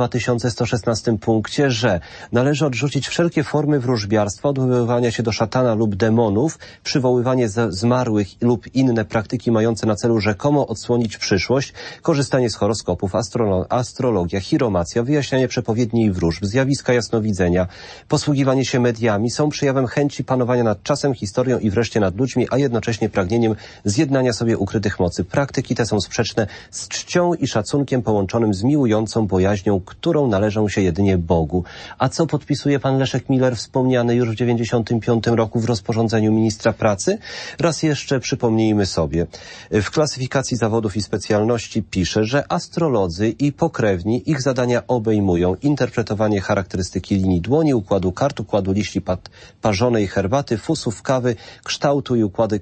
2116 punkcie, że należy odrzucić wszelkie formy wróżbiarstwa, odwoływania się do szatana lub demonów, przywoływanie zmarłych lub inne praktyki mające na celu rzekomo odsłonić przyszłość, korzystanie z horoskopów, astrologia, chiromacja, wyjaśnianie przepowiedni i wróżb, zjawiska jasnowidzenia, posługiwanie się mediami są przejawem chęci panowania nad czasem, historią i wreszcie nad ludźmi, a jednocześnie pragnieniem zjednania sobie ukrytych mocy. Praktyki te są sprzeczne z czcią i szacunkiem połączonym z miłującą bojaźnią, którą należą się jedynie Bogu. A co podpisuje pan Leszek Miller, wspomniany już w 1995 roku w rozporządzeniu ministra pracy? Raz jeszcze przypomnijmy sobie. W klasyfikacji zawodów i specjalności pisze, że astrolodzy i pokrewni, ich zadania obejmują interpretowanie charakterystyki linii dłoni, układu kart, układu liści parzonej herbaty, fusów kawy, kształtu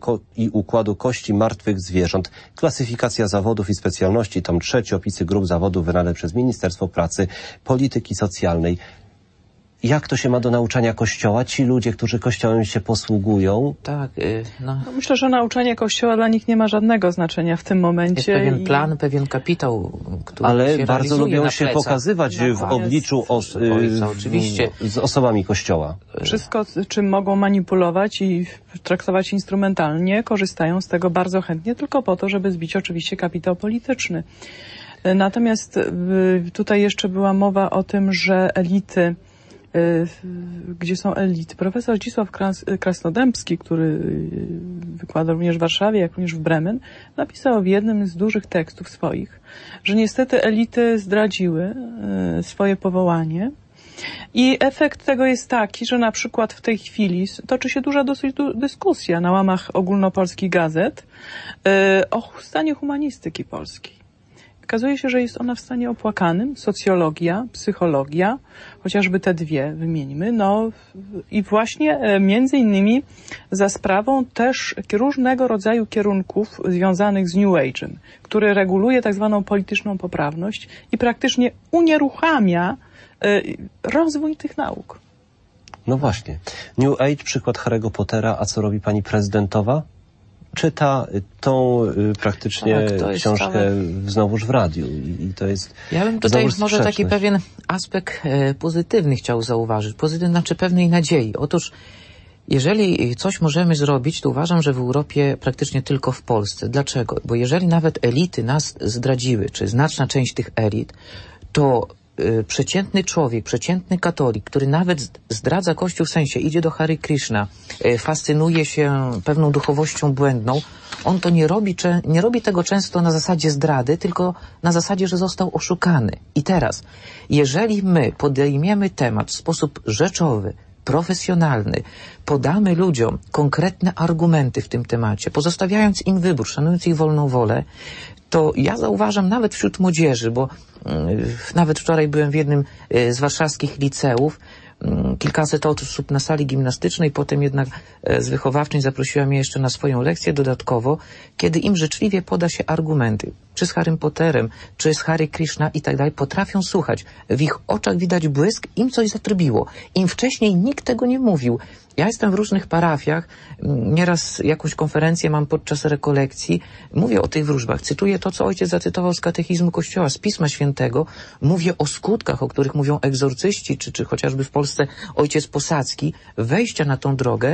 i układu kości martwych zwierząt. Klasyfikacja zawodów i specjalności, tom 3, opisy grup zawodów wydane przez Ministerstwo Pracy, Polityki Socjalnej. Jak to się ma do nauczania Kościoła? Ci ludzie, którzy Kościołem się posługują? Tak, Myślę, że nauczanie Kościoła dla nich nie ma żadnego znaczenia w tym momencie. Jest pewien plan, pewien kapitał, który ale się bardzo lubią się plecach. Pokazywać w obliczu oczywiście z osobami Kościoła. Wszystko, czym mogą manipulować i traktować instrumentalnie, korzystają z tego bardzo chętnie, tylko po to, żeby zbić oczywiście kapitał polityczny. Natomiast tutaj jeszcze była mowa o tym, że elity gdzie są elity. Profesor Zdzisław Krasnodębski, który wykłada również w Warszawie, jak również w Bremen, napisał w jednym z dużych tekstów swoich, że niestety elity zdradziły swoje powołanie. I efekt tego jest taki, że na przykład w tej chwili toczy się duża dosyć dyskusja na łamach ogólnopolskich gazet o stanie humanistyki polskiej. Okazuje się, że jest ona w stanie opłakanym, socjologia, psychologia, chociażby te dwie wymieńmy, i właśnie między innymi za sprawą też różnego rodzaju kierunków związanych z New Age'em, który reguluje tak zwaną polityczną poprawność i praktycznie unieruchamia rozwój tych nauk. No właśnie. New Age, przykład Harry'ego Pottera, a co robi pani prezydentowa? Czyta tą praktycznie książkę znowuż w radiu i to jest. Ja bym tutaj może taki pewien aspekt pozytywny chciał zauważyć. Pozytywny znaczy pewnej nadziei. Otóż jeżeli coś możemy zrobić, to uważam, że w Europie praktycznie tylko w Polsce. Dlaczego? Bo jeżeli nawet elity nas zdradziły, czy znaczna część tych elit, to przeciętny człowiek, przeciętny katolik, który nawet zdradza Kościół, w sensie idzie do Hare Krishna, fascynuje się pewną duchowością błędną, on to nie robi tego często na zasadzie zdrady, tylko na zasadzie, że został oszukany. I teraz, jeżeli my podejmiemy temat w sposób rzeczowy, profesjonalny, podamy ludziom konkretne argumenty w tym temacie, pozostawiając im wybór, szanując ich wolną wolę, to ja zauważam nawet wśród młodzieży, bo nawet wczoraj byłem w jednym z warszawskich liceów, kilkaset osób na sali gimnastycznej, potem jednak z wychowawczyń zaprosiła mnie jeszcze na swoją lekcję dodatkowo, kiedy im życzliwie poda się argumenty, czy z Harrym Potterem, czy z Hare Krishna i tak dalej, potrafią słuchać. W ich oczach widać błysk, im coś zatrybiło. Im wcześniej nikt tego nie mówił. Ja jestem w różnych parafiach, nieraz jakąś konferencję mam podczas rekolekcji, mówię o tych wróżbach, cytuję to, co ojciec zacytował z katechizmu Kościoła, z Pisma Świętego, mówię o skutkach, o których mówią egzorcyści, czy chociażby w Polsce ojciec Posadzki, wejścia na tą drogę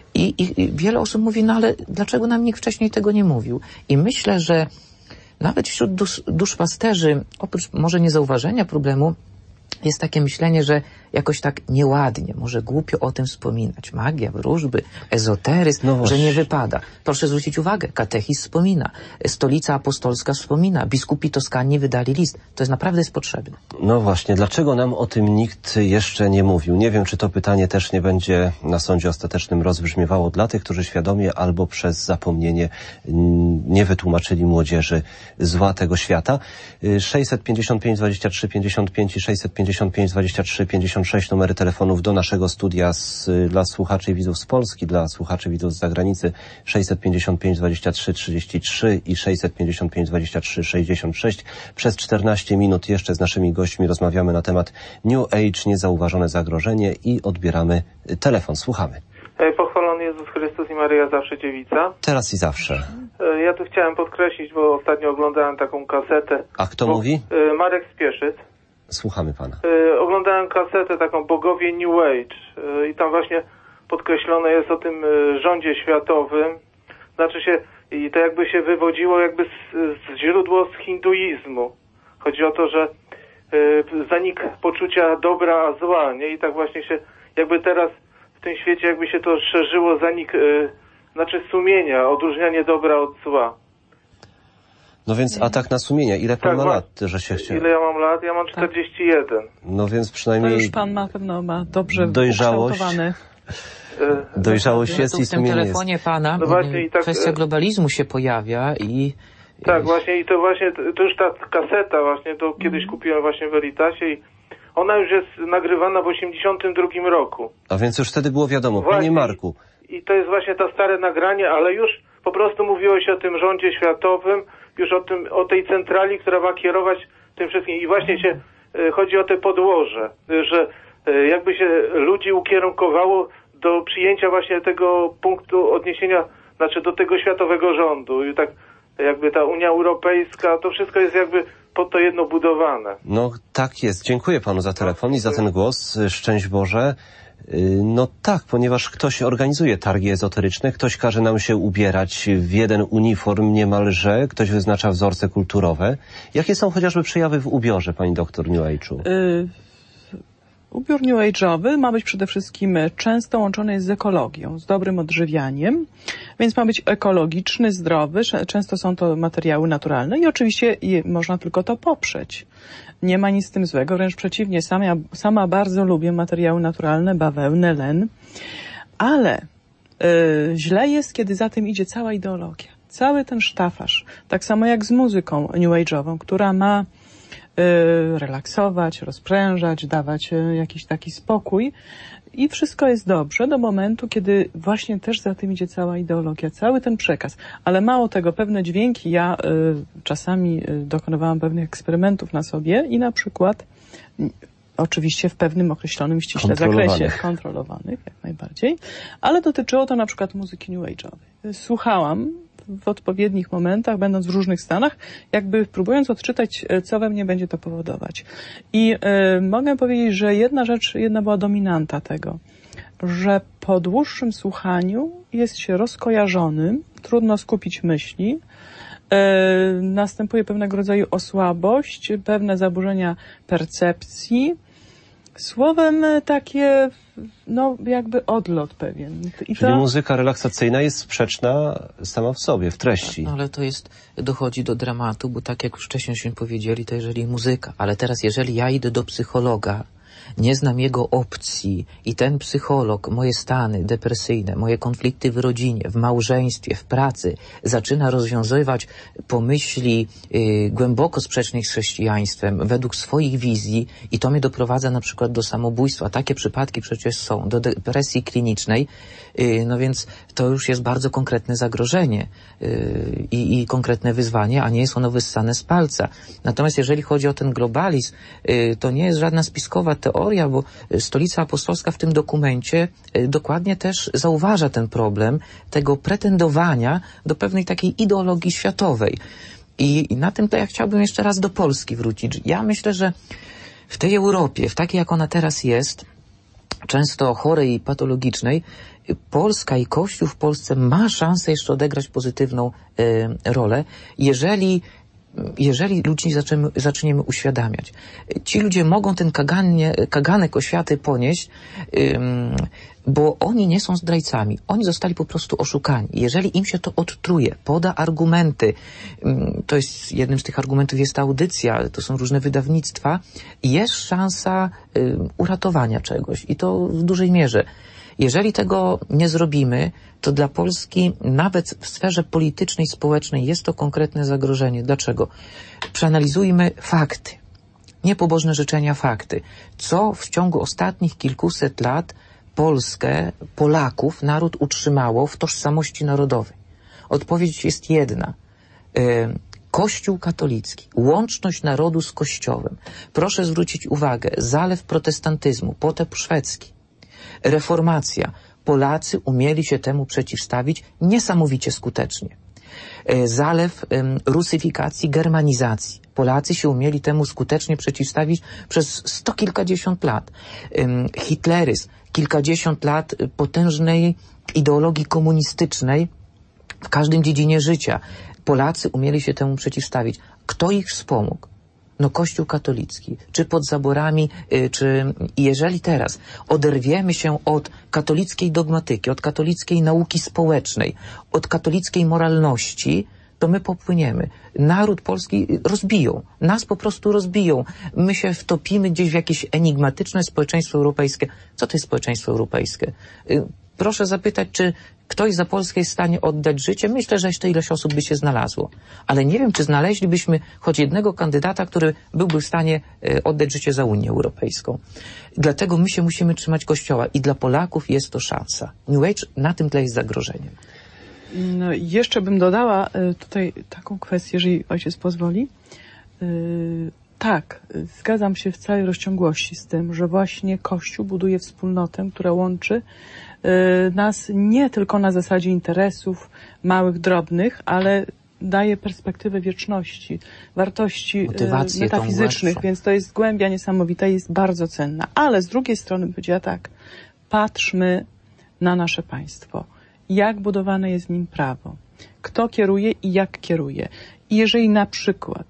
i wiele osób mówi, no ale dlaczego nam nikt wcześniej tego nie mówił? I myślę, że nawet wśród duszpasterzy, oprócz może niezauważenia problemu, jest takie myślenie, że jakoś tak nieładnie, może głupio o tym wspominać. Magia, wróżby, ezoteryzm, że nie wypada. Proszę zwrócić uwagę, katechizm wspomina, Stolica Apostolska wspomina, biskupi Toskanii wydali list. To naprawdę jest potrzebne. No właśnie, dlaczego nam o tym nikt jeszcze nie mówił? Nie wiem, czy to pytanie też nie będzie na sądzie ostatecznym rozbrzmiewało dla tych, którzy świadomie albo przez zapomnienie nie wytłumaczyli młodzieży zła tego świata. 655 23 55 i 655 23 56 numery telefonów do naszego studia dla słuchaczy i widzów z Polski, dla słuchaczy i widzów z zagranicy 655 23 33 i 655 23 66. Przez 14 minut jeszcze z naszymi gośćmi rozmawiamy na temat New Age, niezauważone zagrożenie i odbieramy telefon. Słuchamy. Pochwalony Jezus Chrystus i Maryja zawsze dziewica. Teraz i zawsze. Ja tu chciałem podkreślić, bo ostatnio oglądałem taką kasetę. A kto mówi? Marek Spieszyc. Słuchamy pana. Oglądałem kasetę taką Bogowie New Age i tam właśnie podkreślone jest o tym rządzie światowym. Znaczy się, i to jakby się wywodziło jakby z źródło z hinduizmu. Chodzi o to, że zanik poczucia dobra a zła, nie? I tak właśnie się jakby teraz w tym świecie jakby się to szerzyło zanik, znaczy sumienia, odróżnianie dobra od zła. No więc atak na sumienie. Ile pan ma lat, że się chciał? Ile ja mam lat? Ja mam 41. No więc przynajmniej... To już pan na pewno ma dobrze dojrzałość. Dojrzałość jest i sumienie jest. W tym telefonie pana kwestia globalizmu się pojawia i... Tak, właśnie i to właśnie, to już ta kaseta właśnie, to kiedyś kupiłem właśnie w Veritasie i ona już jest nagrywana w 82 roku. A więc już wtedy było wiadomo, właśnie, panie Marku. I to jest właśnie to stare nagranie, ale już po prostu mówiło się o tym rządzie światowym, już o tej centrali, która ma kierować tym wszystkim. I właśnie się chodzi o te podłoże, że jakby się ludzi ukierunkowało do przyjęcia właśnie tego punktu odniesienia, znaczy do tego światowego rządu. I tak jakby ta Unia Europejska, to wszystko jest jakby pod to jedno budowane. No tak jest. Dziękuję panu za telefon i za ten głos. Szczęść Boże. No tak, ponieważ ktoś organizuje targi ezoteryczne, ktoś każe nam się ubierać w jeden uniform niemalże, ktoś wyznacza wzorce kulturowe. Jakie są chociażby przejawy w ubiorze, pani doktor, New Age'u? Ubiór New Age'owy ma być przede wszystkim często łączony jest z ekologią, z dobrym odżywianiem, więc ma być ekologiczny, zdrowy, często są to materiały naturalne i oczywiście można tylko to poprzeć. Nie ma nic z tym złego, wręcz przeciwnie, sama bardzo lubię materiały naturalne, bawełnę, len, ale źle jest, kiedy za tym idzie cała ideologia, cały ten sztafaż, tak samo jak z muzyką New Age'ową, która ma relaksować, rozprężać, dawać jakiś taki spokój i wszystko jest dobrze do momentu, kiedy właśnie też za tym idzie cała ideologia, cały ten przekaz. Ale mało tego, pewne dźwięki, ja czasami dokonywałam pewnych eksperymentów na sobie i na przykład oczywiście w pewnym określonym ściśle zakresie kontrolowanych, jak najbardziej, ale dotyczyło to na przykład muzyki New Age'owej. Słuchałam w odpowiednich momentach, będąc w różnych stanach, jakby próbując odczytać, co we mnie będzie to powodować. I mogę powiedzieć, że jedna była dominanta tego, że po dłuższym słuchaniu jest się rozkojarzonym, trudno skupić myśli, następuje pewnego rodzaju osłabość, pewne zaburzenia percepcji, słowem takie, no jakby odlot pewien. Czyli muzyka relaksacyjna jest sprzeczna sama w sobie, w treści. No, ale to dochodzi do dramatu, bo tak jak już wcześniej powiedzieli, to jeżeli muzyka, ale teraz jeżeli ja idę do psychologa, nie znam jego opcji i ten psycholog moje stany depresyjne, moje konflikty w rodzinie, w małżeństwie, w pracy zaczyna rozwiązywać pomyśli głęboko sprzecznych z chrześcijaństwem, według swoich wizji i to mnie doprowadza na przykład do samobójstwa. Takie przypadki przecież są, do depresji klinicznej, no więc to już jest bardzo konkretne zagrożenie i konkretne wyzwanie, a nie jest ono wyssane z palca. Natomiast jeżeli chodzi o ten globalizm, to nie jest żadna spiskowa teoria, bo Stolica Apostolska w tym dokumencie dokładnie też zauważa ten problem tego pretendowania do pewnej takiej ideologii światowej. I na tym to ja chciałbym jeszcze raz do Polski wrócić. Ja myślę, że w tej Europie, w takiej jak ona teraz jest, często chorej i patologicznej, Polska i Kościół w Polsce ma szansę jeszcze odegrać pozytywną rolę, jeżeli ludzi zaczniemy uświadamiać. Ci ludzie mogą ten kaganek oświaty ponieść, bo oni nie są zdrajcami. Oni zostali po prostu oszukani. Jeżeli im się to odtruje, poda argumenty, to jest jednym z tych argumentów jest ta audycja, to są różne wydawnictwa, jest szansa uratowania czegoś i to w dużej mierze. Jeżeli tego nie zrobimy, to dla Polski nawet w sferze politycznej, społecznej jest to konkretne zagrożenie. Dlaczego? Przeanalizujmy fakty. Niepobożne życzenia, fakty. Co w ciągu ostatnich kilkuset lat Polskę, Polaków, naród utrzymało w tożsamości narodowej? Odpowiedź jest jedna. Kościół katolicki, łączność narodu z Kościołem. Proszę zwrócić uwagę, zalew protestantyzmu, potop szwedzki, reformacja. Polacy umieli się temu przeciwstawić niesamowicie skutecznie. Zalew rusyfikacji, germanizacji. Polacy się umieli temu skutecznie przeciwstawić przez kilkadziesiąt lat. Hitleryzm, kilkadziesiąt lat potężnej ideologii komunistycznej w każdym dziedzinie życia. Polacy umieli się temu przeciwstawić. Kto ich wspomógł? No Kościół katolicki, czy pod zaborami, jeżeli teraz oderwiemy się od katolickiej dogmatyki, od katolickiej nauki społecznej, od katolickiej moralności, to my popłyniemy. Naród polski rozbiją. Nas po prostu rozbiją. My się wtopimy gdzieś w jakieś enigmatyczne społeczeństwo europejskie. Co to jest społeczeństwo europejskie? Proszę zapytać, czy ktoś za Polskę jest w stanie oddać życie? Myślę, że jeszcze ileś osób by się znalazło. Ale nie wiem, czy znaleźlibyśmy choć jednego kandydata, który byłby w stanie oddać życie za Unię Europejską. Dlatego my się musimy trzymać Kościoła i dla Polaków jest to szansa. New Age na tym tle jest zagrożeniem. No i jeszcze bym dodała tutaj taką kwestię, jeżeli ojciec pozwoli. Tak, zgadzam się w całej rozciągłości z tym, że właśnie Kościół buduje wspólnotę, która łączy nas nie tylko na zasadzie interesów małych, drobnych, ale daje perspektywę wieczności, wartości metafizycznych, więc to jest głębia niesamowita i jest bardzo cenna. Ale z drugiej strony bym powiedziała tak, patrzmy na nasze państwo. Jak budowane jest w nim prawo? Kto kieruje i jak kieruje? I jeżeli na przykład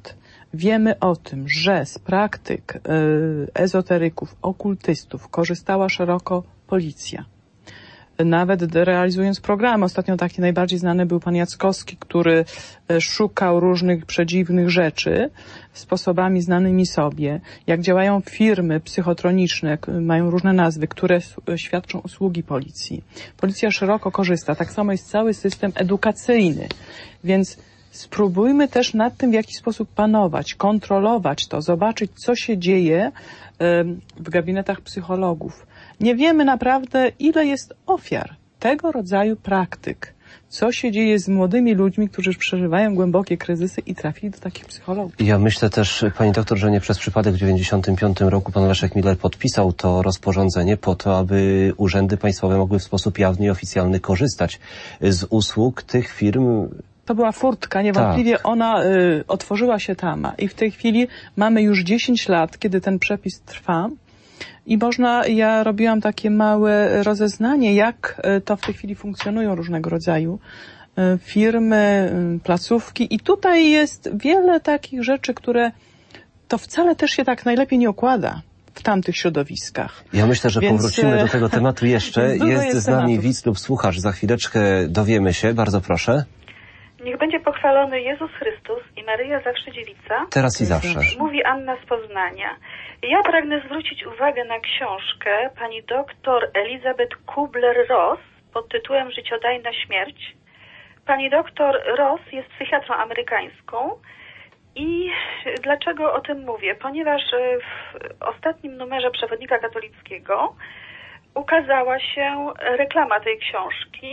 Wiemy o tym, że z praktyk ezoteryków, okultystów korzystała szeroko policja. Nawet realizując programy. Ostatnio taki najbardziej znany był pan Jackowski, który szukał różnych przedziwnych rzeczy sposobami znanymi sobie. Jak działają firmy psychotroniczne, mają różne nazwy, które świadczą usługi policji. Policja szeroko korzysta. Tak samo jest cały system edukacyjny. Więc spróbujmy też nad tym, w jaki sposób panować, kontrolować to, zobaczyć, co się dzieje w gabinetach psychologów. Nie wiemy naprawdę, ile jest ofiar tego rodzaju praktyk. Co się dzieje z młodymi ludźmi, którzy przeżywają głębokie kryzysy i trafili do takich psychologów. Ja myślę też, pani doktor, że nie przez przypadek w 1995 roku pan Leszek Miller podpisał to rozporządzenie po to, aby urzędy państwowe mogły w sposób jawny i oficjalny korzystać z usług tych firm. To była furtka, niewątpliwie tak. Ona otworzyła się tam i w tej chwili mamy już 10 lat, kiedy ten przepis trwa. I ja robiłam takie małe rozeznanie, jak to w tej chwili funkcjonują różnego rodzaju firmy, placówki. I tutaj jest wiele takich rzeczy, które to wcale też się tak najlepiej nie układa w tamtych środowiskach. Ja myślę, że powrócimy do tego tematu jeszcze. Jest z nami widz lub słuchacz. Za chwileczkę dowiemy się. Bardzo proszę. Niech będzie pochwalony Jezus Chrystus i Maryja zawsze dziewica. Teraz i zawsze. Mówi Anna z Poznania. Ja pragnę zwrócić uwagę na książkę pani doktor Elizabeth Kubler-Ross pod tytułem Życiodajna śmierć. Pani doktor Ross jest psychiatrą amerykańską i dlaczego o tym mówię? Ponieważ w ostatnim numerze Przewodnika Katolickiego ukazała się reklama tej książki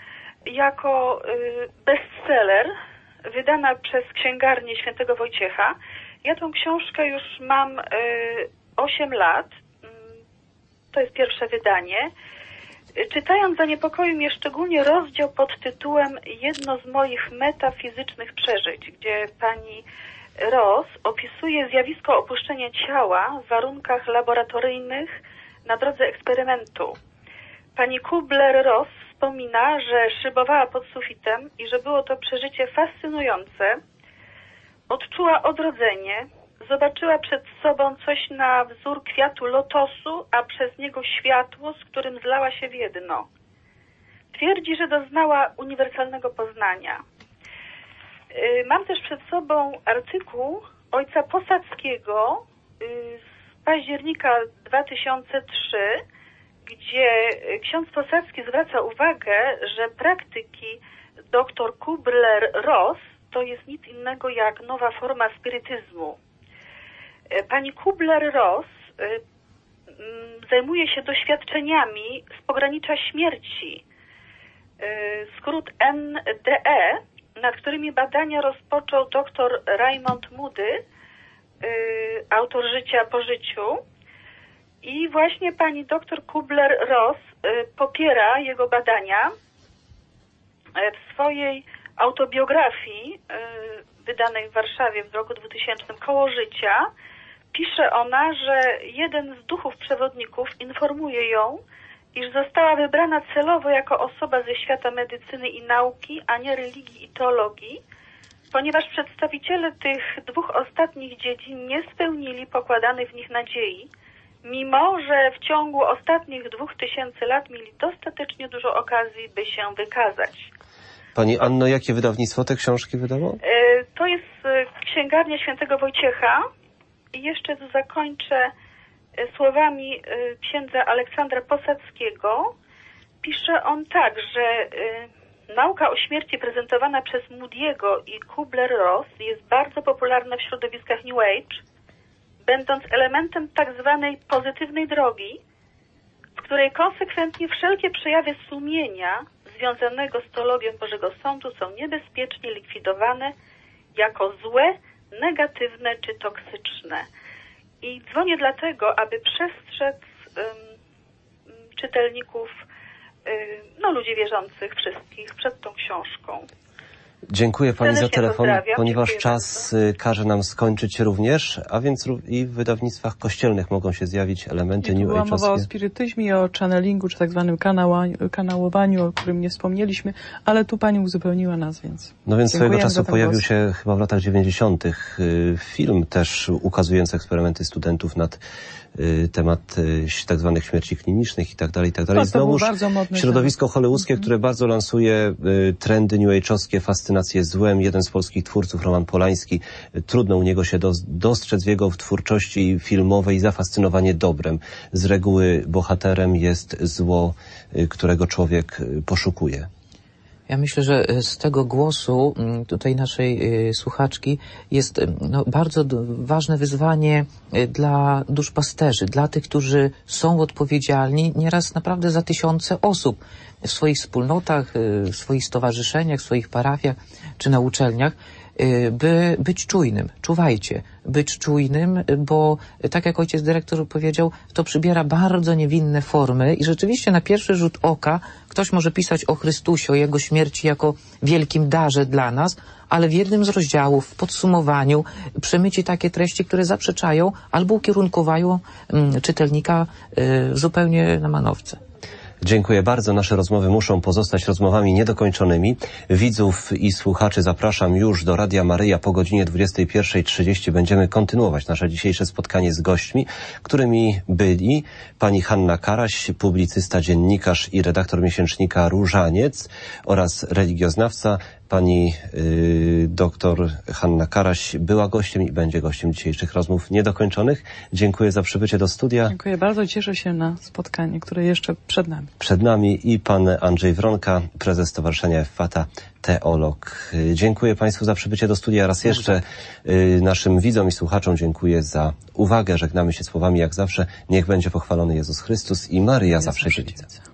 jako bestseller wydana przez księgarnię Świętego Wojciecha. Ja tą książkę już mam 8 lat. To jest pierwsze wydanie. Czytając, zaniepokoił mnie szczególnie rozdział pod tytułem Jedno z moich metafizycznych przeżyć, gdzie pani Ross opisuje zjawisko opuszczenia ciała w warunkach laboratoryjnych na drodze eksperymentu. Pani Kubler-Ross wspomina, że szybowała pod sufitem i że było to przeżycie fascynujące. Odczuła odrodzenie, zobaczyła przed sobą coś na wzór kwiatu lotosu, a przez niego światło, z którym zlała się w jedno. Twierdzi, że doznała uniwersalnego poznania. Mam też przed sobą artykuł ojca Posadzkiego z października 2003, gdzie ksiądz Posadzki zwraca uwagę, że praktyki dr Kubler-Ross to jest nic innego jak nowa forma spirytyzmu. Pani Kubler-Ross zajmuje się doświadczeniami z pogranicza śmierci, skrót NDE, nad którymi badania rozpoczął dr Raymond Moody, autor Życia po życiu. I właśnie pani dr Kubler-Ross popiera jego badania. W swojej autobiografii wydanej w Warszawie w roku 2000 Koło życia pisze ona, że jeden z duchów przewodników informuje ją, iż została wybrana celowo jako osoba ze świata medycyny i nauki, a nie religii i teologii, ponieważ przedstawiciele tych dwóch ostatnich dziedzin nie spełnili pokładanych w nich nadziei, mimo że w ciągu ostatnich 2000 lat mieli dostatecznie dużo okazji, by się wykazać. Pani Anno, jakie wydawnictwo te książki wydało? To jest księgarnia Świętego Wojciecha. I jeszcze tu zakończę słowami księdza Aleksandra Posadzkiego. Pisze on tak, że nauka o śmierci prezentowana przez Moody'ego i Kubler-Ross jest bardzo popularna w środowiskach New Age, będąc elementem tak zwanej pozytywnej drogi, w której konsekwentnie wszelkie przejawy sumienia związanego z teologią Bożego Sądu są niebezpiecznie likwidowane jako złe, negatywne czy toksyczne. I dzwonię dlatego, aby przestrzec czytelników, ludzi wierzących wszystkich przed tą książką. Dziękuję Pani za Serdecznie telefon, pozdrawiam. ponieważ Dziękuję czas każe nam skończyć się również, a więc i w wydawnictwach kościelnych mogą się zjawić elementy New Była mowa o Age'owskie. spirytyzmie, o channelingu, czy tak zwanym kanałowaniu, o którym nie wspomnieliśmy, ale tu Pani uzupełniła nas, więc No więc swojego dziękujemy czasu za ten pojawił głos. się chyba w latach 90. Film też ukazujący eksperymenty studentów nad temat tak zwanych śmierci klinicznych i tak dalej, i tak dalej. To był Znowuż bardzo modny środowisko hollywoodzkie, które bardzo lansuje trendy new age'owskie, fascynację złem. Jeden z polskich twórców, Roman Polański, trudno u niego się dostrzec w jego twórczości filmowej zafascynowanie dobrem. Z reguły bohaterem jest zło, którego człowiek poszukuje. Ja myślę, że z tego głosu tutaj naszej słuchaczki jest bardzo ważne wyzwanie dla duszpasterzy, dla tych, którzy są odpowiedzialni nieraz naprawdę za tysiące osób w swoich wspólnotach, w swoich stowarzyszeniach, w swoich parafiach czy na uczelniach, by być czujnym. Czuwajcie, być czujnym, bo tak jak ojciec dyrektor powiedział, to przybiera bardzo niewinne formy i rzeczywiście na pierwszy rzut oka ktoś może pisać o Chrystusie, o Jego śmierci jako wielkim darze dla nas, ale w jednym z rozdziałów, w podsumowaniu przemyci takie treści, które zaprzeczają albo ukierunkowają czytelnika zupełnie na manowce. Dziękuję bardzo. Nasze rozmowy muszą pozostać rozmowami niedokończonymi. Widzów i słuchaczy zapraszam już do Radia Maryja po godzinie 21:30. Będziemy kontynuować nasze dzisiejsze spotkanie z gośćmi, którymi byli pani Hanna Karaś, publicysta, dziennikarz i redaktor miesięcznika Różaniec oraz religioznawca. Pani doktor Hanna Karaś była gościem i będzie gościem dzisiejszych rozmów niedokończonych. Dziękuję za przybycie do studia. Dziękuję bardzo, cieszę się na spotkanie, które jeszcze przed nami. Przed nami i pan Andrzej Wronka, prezes Stowarzyszenia Effata, teolog. Dziękuję Państwu za przybycie do studia. Raz jeszcze naszym widzom i słuchaczom dziękuję za uwagę. Żegnamy się słowami jak zawsze. Niech będzie pochwalony Jezus Chrystus i Maryja zawsze dziewica.